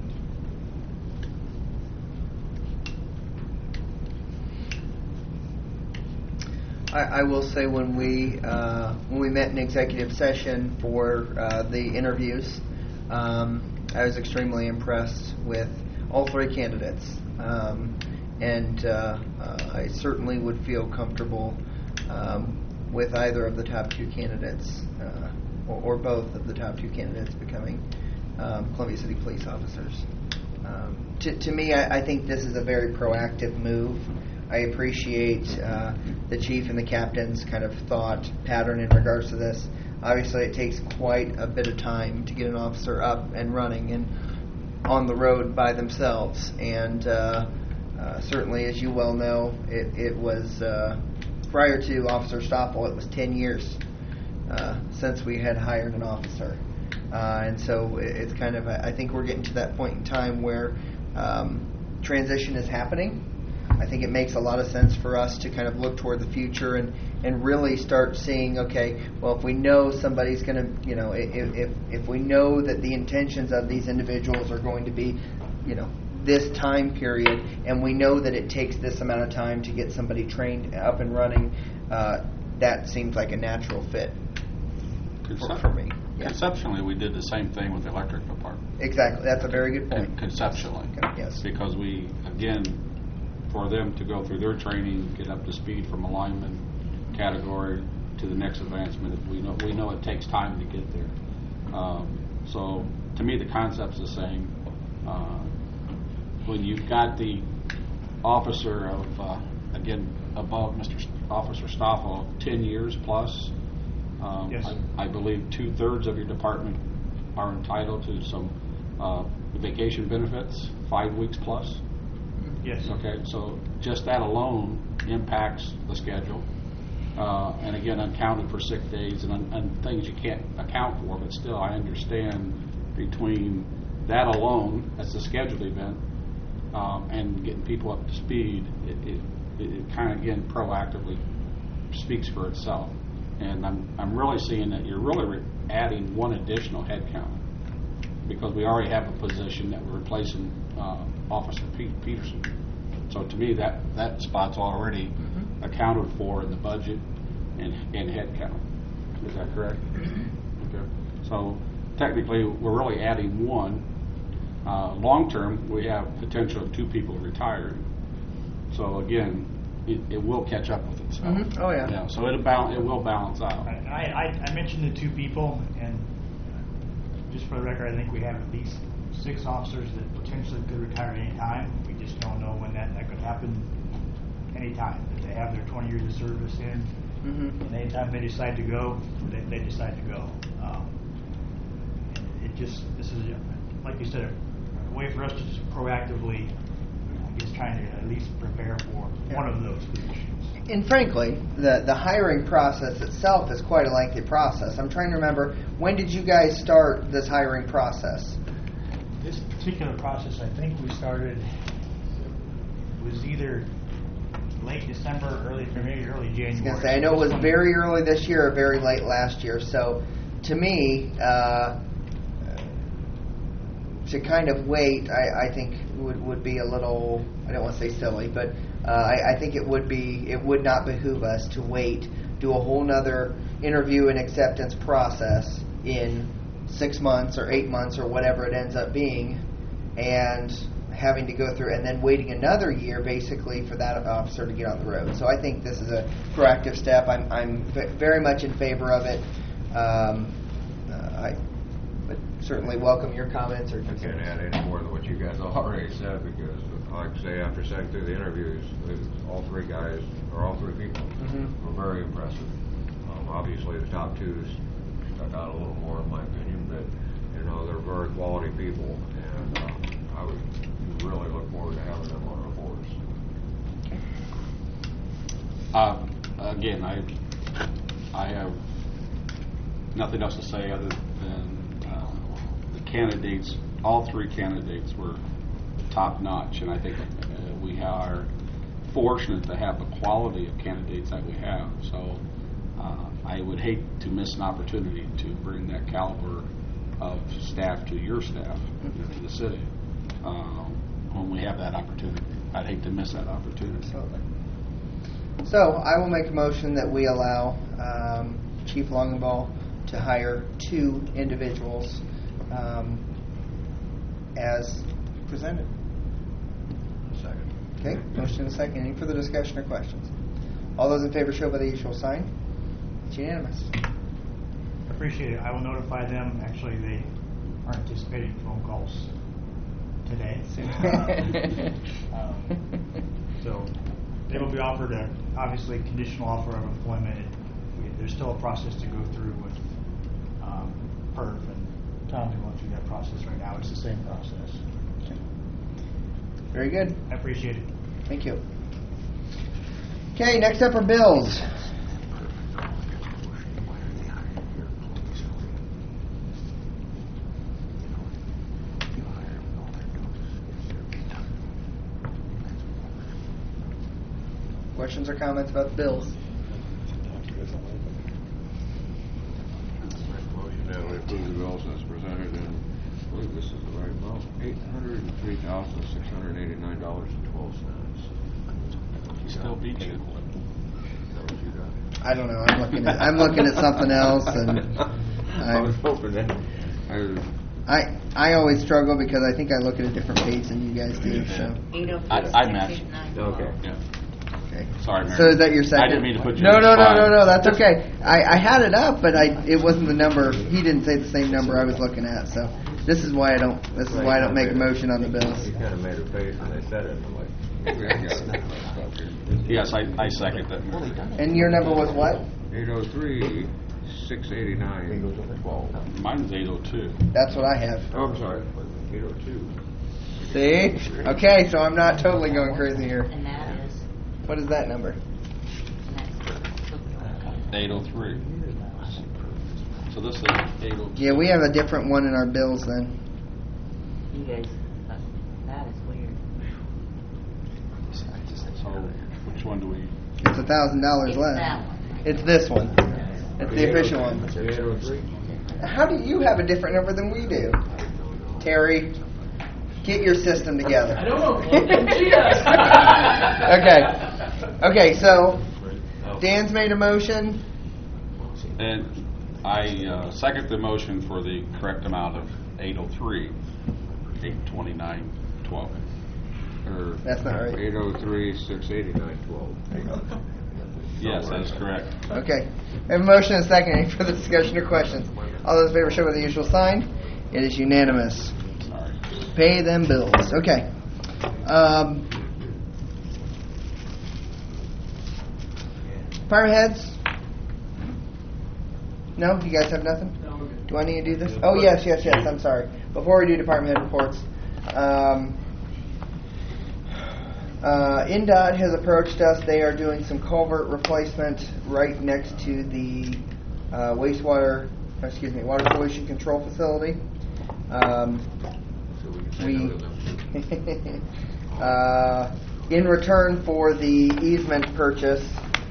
I will say, when we met in executive session for the interviews, I was extremely impressed with all 3 candidates, and I certainly would feel comfortable with either of the top 2 candidates, or both of the top 2 candidates becoming Columbia City police officers. To me, I think this is a very proactive move. I appreciate the chief and the captain's kind of thought pattern in regards to this. Obviously, it takes quite a bit of time to get an officer up and running and on the road by themselves. And certainly, as you well know, it was prior to Officer Stoffel, it was 10 years since we had hired an officer. And so it's kind of, I think we're getting to that point in time where transition is happening. I think it makes a lot of sense for us to kind of look toward the future and really start seeing, okay, well, if we know somebody's going to, if we know that the intentions of these individuals are going to be, this time period, and we know that it takes this amount of time to get somebody trained up and running, that seems like a natural fit for me. Yeah. Conceptually, we did the same thing with the electric department. Exactly. That's a very good point. Conceptually. Yes. Because we, again, for them to go through their training, get up to speed from a lineman category to the next advancement, we know it takes time to get there. So to me, the concept's the same. When you've got the officer of, again, above Mr. Officer Stoffel, 10 years plus, Yes. I believe 2/3 of your department are entitled to some vacation benefits, 5 weeks plus. Yes. Okay, so just that alone impacts the schedule. And again, uncounted for sick days and things you can't account for, but still I understand between that alone, that's a scheduled event, and getting people up to speed, it kind of, again, proactively speaks for itself. And I'm really seeing that you're really adding one additional head count, because we already have a position that we're replacing Officer Peterson. So to me, that spot's already accounted for in the budget and head count. Is that correct? Okay. So technically, we're really adding one. Long term, we have potential of 2 people retiring. So again, it will catch up with itself. Mhm. Oh, yeah. So it will balance out. I mentioned the 2 people, and just for the record, I think we have at least 6 officers that potentially could retire any time. We just don't know when that could happen anytime. If they have their 20 years of service in, and anytime they decide to go, they decide to go. This is, like you said, a way for us to just proactively, I guess, trying to at least prepare for one of those positions. And frankly, the hiring process itself is quite a lengthy process. I'm trying to remember, when did you guys start this hiring process? This particular process, I think we started, was either late December, maybe early January. I was going to say, I know it was very early this year or very late last year. So to me, to kind of wait, I think would be a little, I don't want to say silly, but I think it would not behoove us to wait, do a whole nother interview and acceptance process in 6 months or 8 months or whatever it ends up being, and having to go through and then waiting another year basically for that officer to get on the road. So I think this is a proactive step. I'm very much in favor of it. I but certainly welcome your comments or I concerns. can't add any more than what you guys already said, because like I say, after sitting through the interviews, all 3 guys, or all 3 people, were very impressive. Obviously the top 2 stuck out a little more in my opinion, but they're very quality people, and I would really look forward to having them on our force. Again, I have nothing else to say other than the candidates, all 3 candidates were top notch, and I think we are fortunate to have the quality of candidates that we have. So I would hate to miss an opportunity to bring that caliber of staff to your staff in the city when we have that opportunity. I'd hate to miss that opportunity. Absolutely. So I will make a motion that we allow Chief Longenball to hire 2 individuals as presented. Second. Okay, motion and a second. Any further discussion or questions? All those in favor show by the usual sign. It's unanimous. Appreciate it. I will notify them. Actually, they are anticipating phone calls today. So they will be offered obviously conditional offer of employment. There's still a process to go through with PERF, and Tom's going through that process right now. It's the same process. Very good. I appreciate it. Thank you. Okay, next up are bills. Questions or comments about the bills? Motion that we approve the bills as presented, and I believe this is the right amount, $803,689.12. Still beat you. Is that what you got? I don't know. I'm looking at something else, and I was hoping that. I always struggle because I think I look at a different page than you guys do. So. I matched. Okay. Yeah. Okay. Sorry, Mary. So is that your second? I didn't mean to put you No, on the spot. no. That's okay. I had it up, but it wasn't the number. He didn't say the same number I was looking at. So this is why I don't. This is why I don't make a motion on the bills. You kind of made a face when they said it. I'm like, Yes, I second that. And your number was what? 803,689.12. Mine's 802. That's what I have. Oh, I'm sorry. 802. See? Okay, so I'm not totally going crazy here. And that is, What is that number? 803. So this is 802. Yeah, we have a different one in our bills then. you guys, that is weird. So which one do we? It's $1,000 It's less. that one. It's this one. It's the official one. 803. How do you have a different number than we do? Terry, get your system together. I don't know. She does. Okay, so Dan's made a motion. And I second the motion for the correct amount of 803, 829.12. or That's not right. 803-689-12. Yes, that is correct. Okay. We have a motion and a second. Any further discussion or questions? All those in favor show by the usual sign. It is unanimous. Pay them bills. Okay. Department heads? No? You guys have nothing? Do I need to do this? Oh, yes. I'm sorry. Before we do department head reports, NDOT has approached us. They are doing some culvert replacement right next to the water pollution control facility. In return for the easement purchase,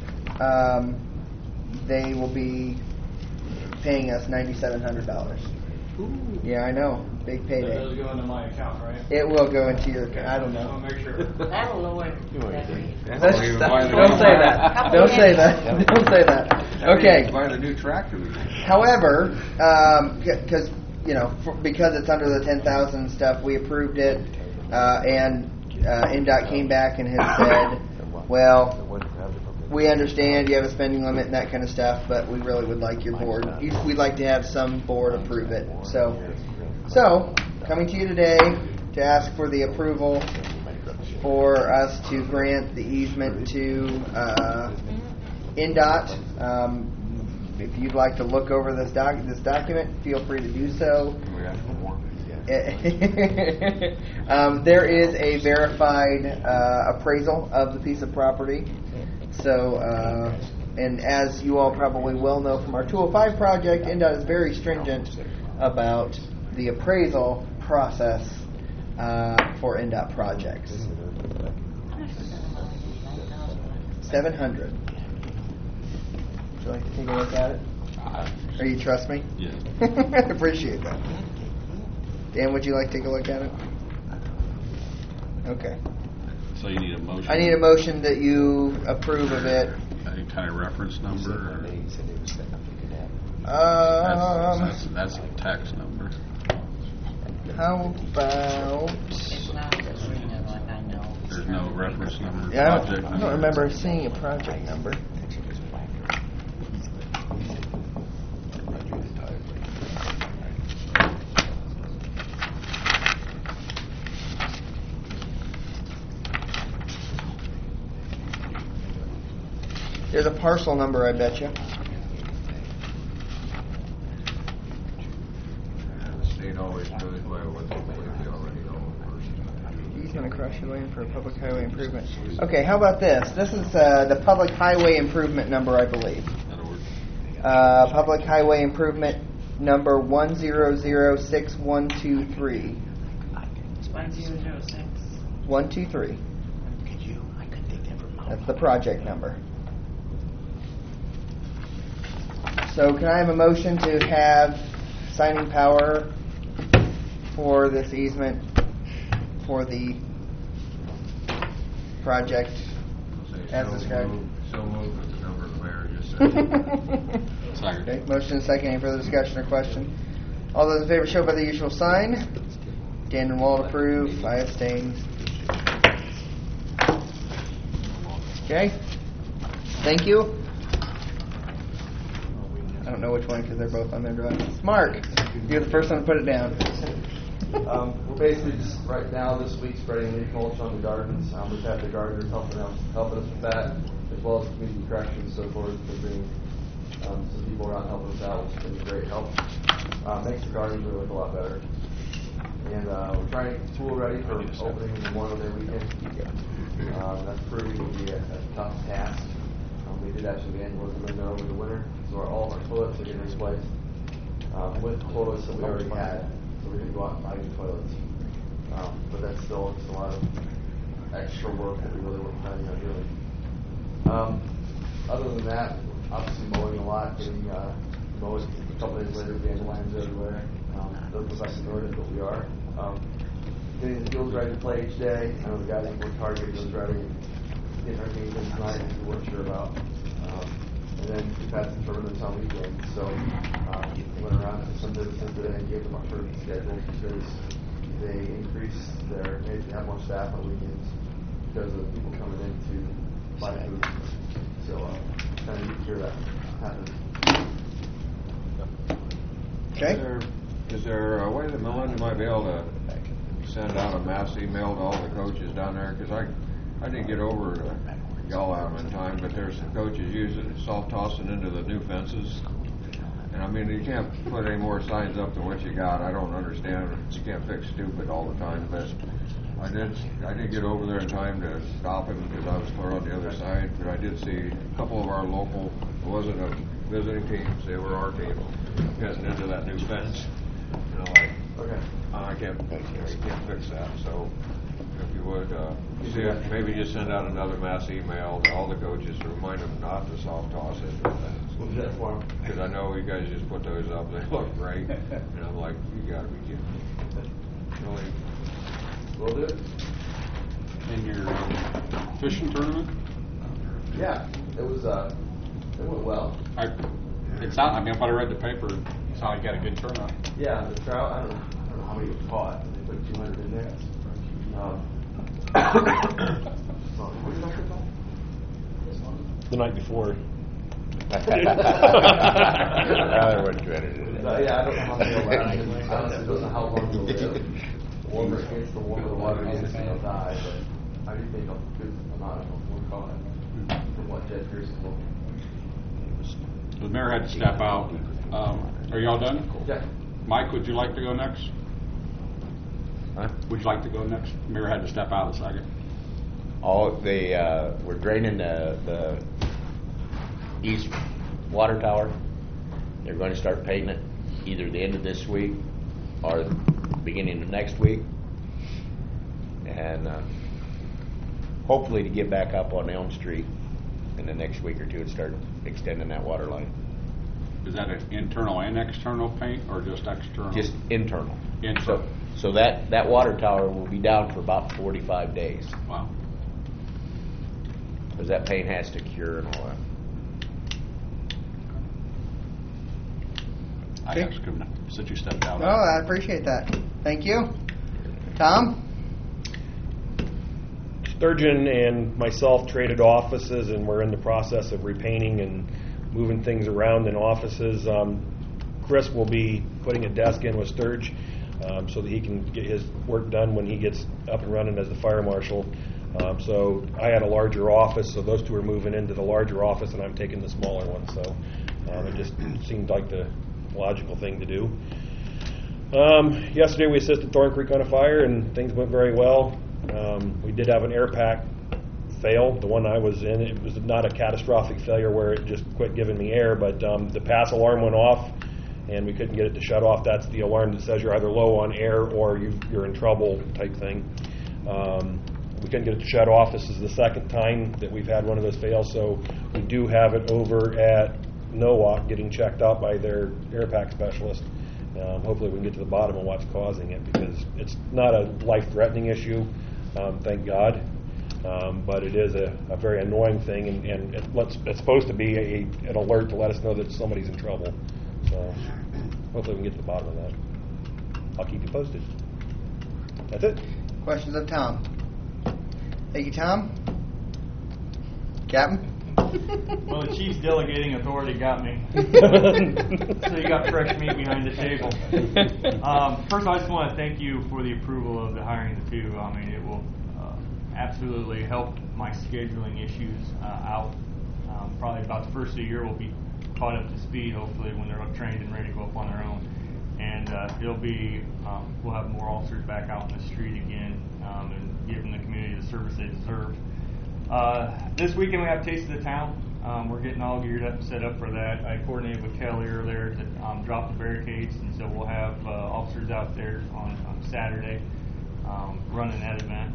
they will be paying us $9,700. Yeah, I know. Big payday. That does go into my account, right? It will go into your account. I don't know. I'll make sure. That'll lower. Don't say that. Don't say that. Don't say that. Okay. Buy the new tractor. However, because because it's under the 10,000 stuff, we approved it, and NDOT came back and has said, well, we understand you have a spending limit and that kind of stuff, but we really would like your board. We'd like to have some board approve it. So coming to you today to ask for the approval for us to grant the easement to NDOT. If you'd like to look over this document, feel free to do so. There is a verified appraisal of the piece of property. So, and as you all probably well know from our 205 project, NDOT is very stringent about the appraisal process for NDOT projects. 700. Would you like to take a look at it? Or you trust me? Yeah. I appreciate that. Dan, would you like to take a look at it? Okay. So you need a motion? I need a motion that you approve of it. Any kind of reference number? Or that's a tax number. How about... It's not the agreement like I know. There's no reference number. Yeah, Project I don't remember seeing a project number. There's a parcel number, I bet you. The state always goes by what they already know first. He's going to cross your lane for a public highway improvement. Okay, how about this? This is the public highway improvement number, I believe. That'll work. Public highway improvement number 1006123. 1006. 123. That's the project number. So can I have a motion to have signing power for this easement for the project as described? So moved with the number the mayor just said. Okay, motion and second. Any further discussion or question? All those in favor show by the usual sign. Dan and Walt approve. I abstain. Okay. Thank you. I don't know which one because they're both on their drawings. Mark, you're the first one to put it down. We're basically just right now this week spreading leaf mulch on the gardens. We've had the gardeners helping us with that, as well as community corrections and so forth. We're bringing some people around helping us out, which has been a great help. Makes the gardens really look a lot better. And we're trying to get the pool ready for opening in Memorial Day weekend. That's proving to be a tough task. We did actually vandalize the window over the winter, so all of our toilets are getting replaced with toilets that we already had, so we didn't go out and buy new toilets. But that's still just a lot of extra work that we really weren't planning on doing. Other than that, obviously mowing a lot, getting mowed a couple days later, dandelions everywhere. Don't look like ignored it, but we are. Getting the fields ready to play each day. I know the guys have worked hard getting those ready. Getting our games in tonight, we weren't sure about. And then we've had some tournaments on weekends, so we went around to some businesses today and gave them our tournament schedule because they increased their, they have more staff on weekends because of people coming in to buy food. So, kind of neat to hear that happen. Okay. Is there a way that Melinda might be able to send out a mass email to all the coaches down there? Because I didn't get over to y'all out in time, but there's some coaches using salt tossing into the new fences. And I mean, you can't put any more signs up than what you got. I don't understand. You can't fix stupid all the time, but I did get over there in time to stop him because I was clear on the other side. But I did see a couple of our local, it wasn't a visiting teams, they were our team, getting into that new fence. You know, like, Okay. I can't fix that. So if you would, see if maybe just send out another mass email to all the coaches to remind them not to soft toss it. We'll do that for them. Because I know you guys just put those up, they look great, and I'm like, you gotta be kidding me. Really? Will do. In your fishing tournament? Yeah, it was, it went well. I mean, if I read the paper, it sounded like you had a good turnout. Yeah, the trout, I don't know how many was caught. They put 200 in there. What did I put on? The night before. Yeah, I don't know how many will last. I honestly don't know how long they'll live. The warmer it gets, the warmer the water is, and they'll die. But I do think a good amount of them were caught from what Jed Pierce told me. The mayor had to step out. Are y'all done? Yeah. Mike, would you like to go next? Huh? Would you like to go next? Mayor had to step out a second. We're draining the east water tower. They're going to start painting it either the end of this week or beginning of next week. And hopefully to get back up on Elm Street in the next week or two and start extending that water line. Is that an internal and external paint or just external? Just internal. Internal. So that water tower will be down for about 45 days. Wow. Because that paint has to cure and all that. I asked him since you stepped out. Oh, I appreciate that. Thank you. Tom? Sturgeon and myself traded offices, and we're in the process of repainting and moving things around in offices. Chris will be putting a desk in with Sturge so that he can get his work done when he gets up and running as the fire marshal. So I had a larger office, so those two are moving into the larger office, and I'm taking the smaller one. So it just seemed like the logical thing to do. Yesterday we assisted Thorn Creek on a fire, and things went very well. We did have an air pack fail. The one I was in, it was not a catastrophic failure where it just quit giving me air, but the pass alarm went off, and we couldn't get it to shut off. That's the alarm that says you're either low on air or you're in trouble type thing. We couldn't get it to shut off. This is the second time that we've had one of those fail, so we do have it over at NOAC getting checked out by their air pack specialist. Hopefully we can get to the bottom of what's causing it, because it's not a life-threatening issue, thank God, but it is a very annoying thing, and it's supposed to be an alert to let us know that somebody's in trouble. So hopefully we can get to the bottom of that. I'll keep you posted. That's it. Questions of Tom? Thank you, Tom. Captain? Well, the chief's delegating authority got me. So you got fresh meat behind the table. First, I just want to thank you for the approval of the hiring of the two. I mean, it will absolutely help my scheduling issues out. Probably about the first of the year, we'll be caught up to speed, hopefully, when they're up trained and ready to go up on their own. And it'll be, we'll have more officers back out in the street again and giving the community the service they deserve. This weekend we have Taste of the Town. We're getting all geared up and set up for that. I coordinated with Kelly earlier to drop the barricades, and so we'll have officers out there on Saturday running that event.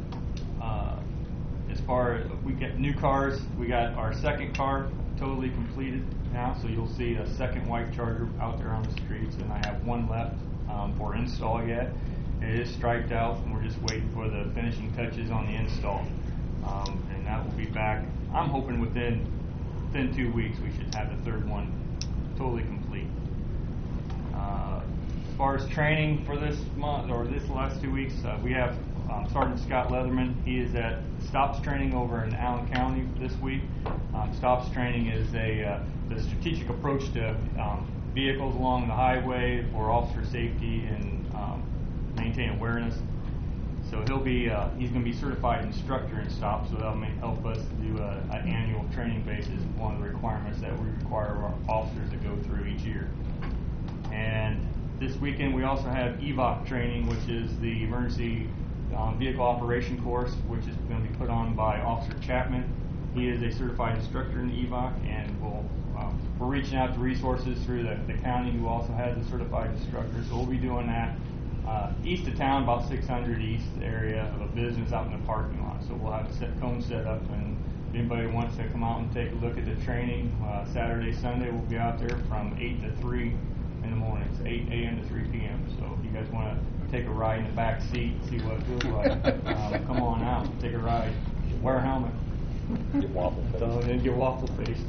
As far as we get new cars, we got our second car totally completed now, so you'll see a second white Charger out there on the streets, and I have one left for install yet. It is striped out, and we're just waiting for the finishing touches on the install. And that will be back. I'm hoping within 2 weeks we should have the third one totally complete. As far as training for this month, or this last 2 weeks, we have Sergeant Scott Leatherman. He is at STOPS training over in Allen County this week. STOPS training is the strategic approach to vehicles along the highway for officer safety and maintain awareness. So he's going to be certified instructor in STOPS, so that'll help us do an annual training basis, one of the requirements that we require our officers to go through each year. And this weekend we also have EVOC training, which is the emergency vehicle operation course, which is going to be put on by Officer Chapman. He is a certified instructor in the EVOC, and we're reaching out to resources through the county who also has a certified instructor. So we'll be doing that east of town, about 600 east area of a business out in the parking lot. So we'll have cones set up, and if anybody wants to come out and take a look at the training, Saturday, Sunday, we'll be out there from 8 to 3 in the morning. It's 8 a.m. to 3 p.m. So if you guys want to take a ride in the back seat, see what it feels like, come on out, take a ride, wear a helmet. Get waffle faced. And get waffle faced.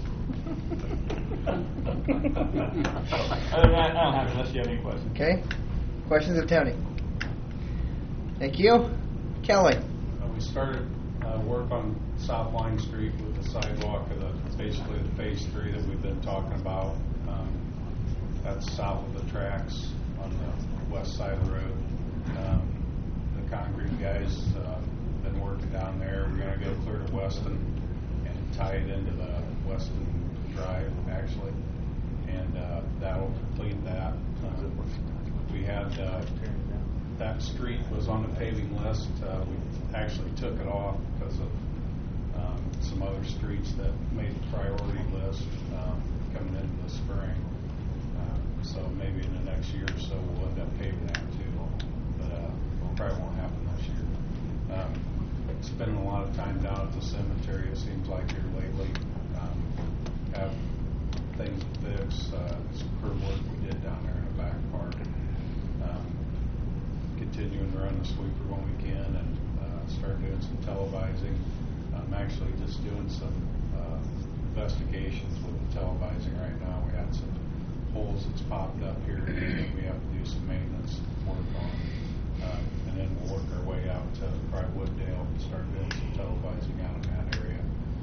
Other than that, I don't have it unless you have any questions. Okay. Questions of Tony? Thank you. Kelly? We started work on South Line Street with the sidewalk of basically the phase 3 that we've been talking about. That's south of the tracks on the west side of the road. The concrete guys been working down there. We're going to go clear to Weston and tie it into the Weston Drive, actually, and that will complete that. We had that street was on the paving list. We actually took it off because of some other streets that made the priority list coming into the spring. So maybe in the next year or so we'll end up paving that too, but probably won't happen this year. Spending a lot of time down at the cemetery, it seems like here lately. Have things to fix, some curb work we did down there in the back part. Continuing to run the sweeper when we can, and start doing some televising. I'm actually just doing some investigations with the televising right now. We had some holes that's popped up here that we have to do some maintenance work on, and then we'll work our way out to probably Wooddale and start doing some televising out in that area.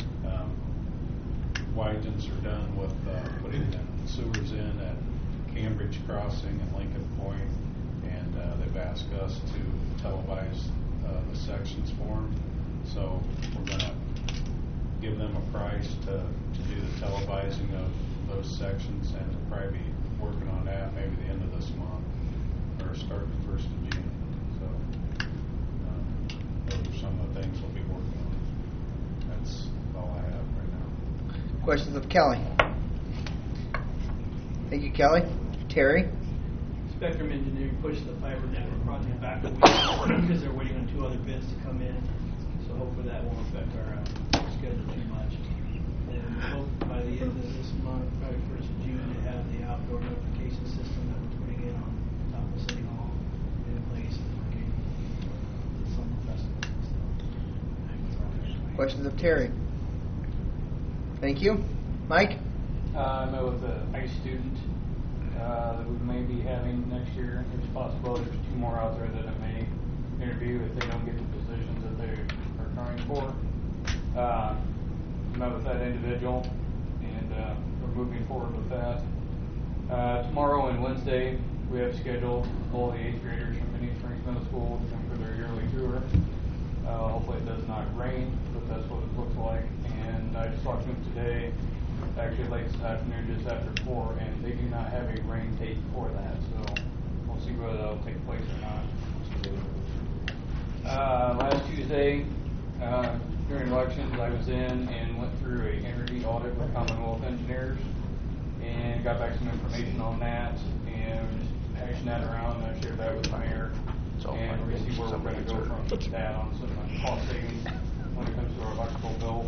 Wydens are done with putting the sewers in at Cambridge Crossing and Lincoln Point, and they've asked us to televise the sections for them. So we're going to give them a price to do the televising of those sections, and we'll probably be working on that maybe the end of this month or start the 1st of June. So those are some of the things we'll be working on. That's all I have right now. Questions of Kelly? Thank you, Kelly. Terry? Spectrum Engineering pushed the fiber network project back a week because they're waiting on 2 other bids to come in. So hopefully that won't affect our schedule too much. And we hope by the end of this month, probably 1st of June, to have the outdoor notification system that we're putting in on top of City Hall in place and working the summer festivals and stuff. Questions of Terry? Thank you. Mike? I met with an ICE student that we may be having next year. There's a possibility there's 2 more out there that I may interview if they don't get the positions that they are trying for. Met with that individual, and we're moving forward with that. Tomorrow and Wednesday, we have scheduled all the 8th graders from Indian Springs Middle School to come for their yearly tour. Hopefully it does not rain, but that's what it looks like. And I just talked to them today, actually late this afternoon, just after 4, and they do not have a rain date for that, so we'll see whether that'll take place or not. Last Tuesday, during elections, I was in and went through a energy audit with Commonwealth Engineers and got back some information on that, and we're just hashing that around, and I shared that with the mayor, and we're going to see where we're going to go from that on some cost savings when it comes to our electrical bill.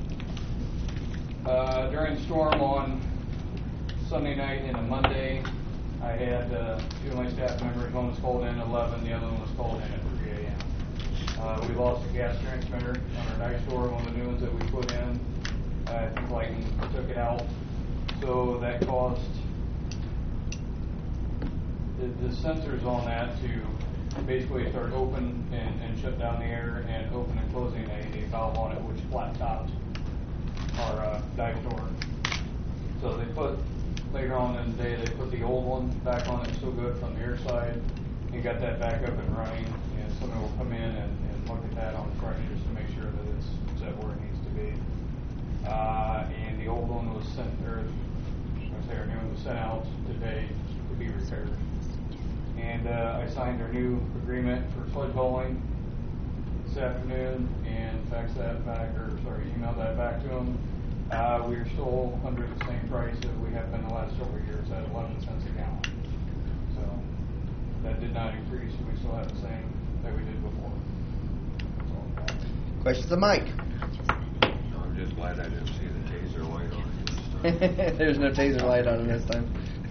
During the storm on Sunday night and a Monday, I had 2 of my staff members. One was called in at 11, the other one was called in at 3 a.m. We lost a gas transmitter on our night store, one of the new ones that we put in. I think lightning took it out. So that caused the sensors on that to basically start open and shut down the air and open and closing a valve on it, which flat topped our dive door. So they put, later on in the day, they put the old one back on it, still good from the air side, and got that back up and running. And someone will come in and look at that on Friday just to make sure that it's set where it needs to be. And the old one was sent, or I say our new one was sent out today to be repaired. And I signed our new agreement for sludge hauling this afternoon and faxed that back, emailed that back to them. We are still under the same price that we have been the last several years at 11 cents a gallon. So that did not increase, and we still have the same that we did before. Questions of Mike? I'm just glad I didn't see the taser light on it this time. There's no taser light on him this time.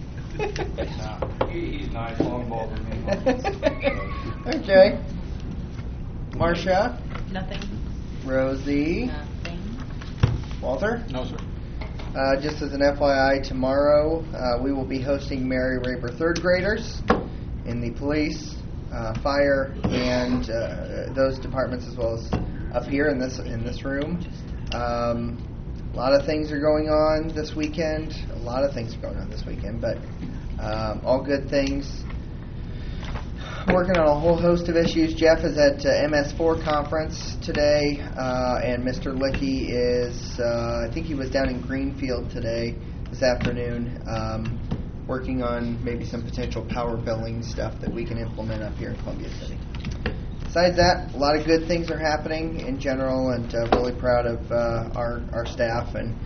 He's nice, long ball than me. Okay. Marcia? Nothing. Rosie? Nothing. Walter? No, sir. Just as an FYI, tomorrow we will be hosting Mary Raper third graders in the police, fire, and those departments, as well as up here in this room. A lot of things are going on this weekend. But all good things. Working on a whole host of issues. Jeff is at MS4 conference today, and Mr. Lickey is, I think he was down in Greenfield this afternoon, working on maybe some potential power billing stuff that we can implement up here in Columbia City. Besides that, a lot of good things are happening in general, and really proud of our staff, and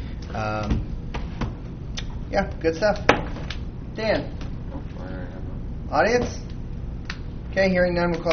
yeah, good stuff. Dan? Audience? Okay, hearing none, we'll call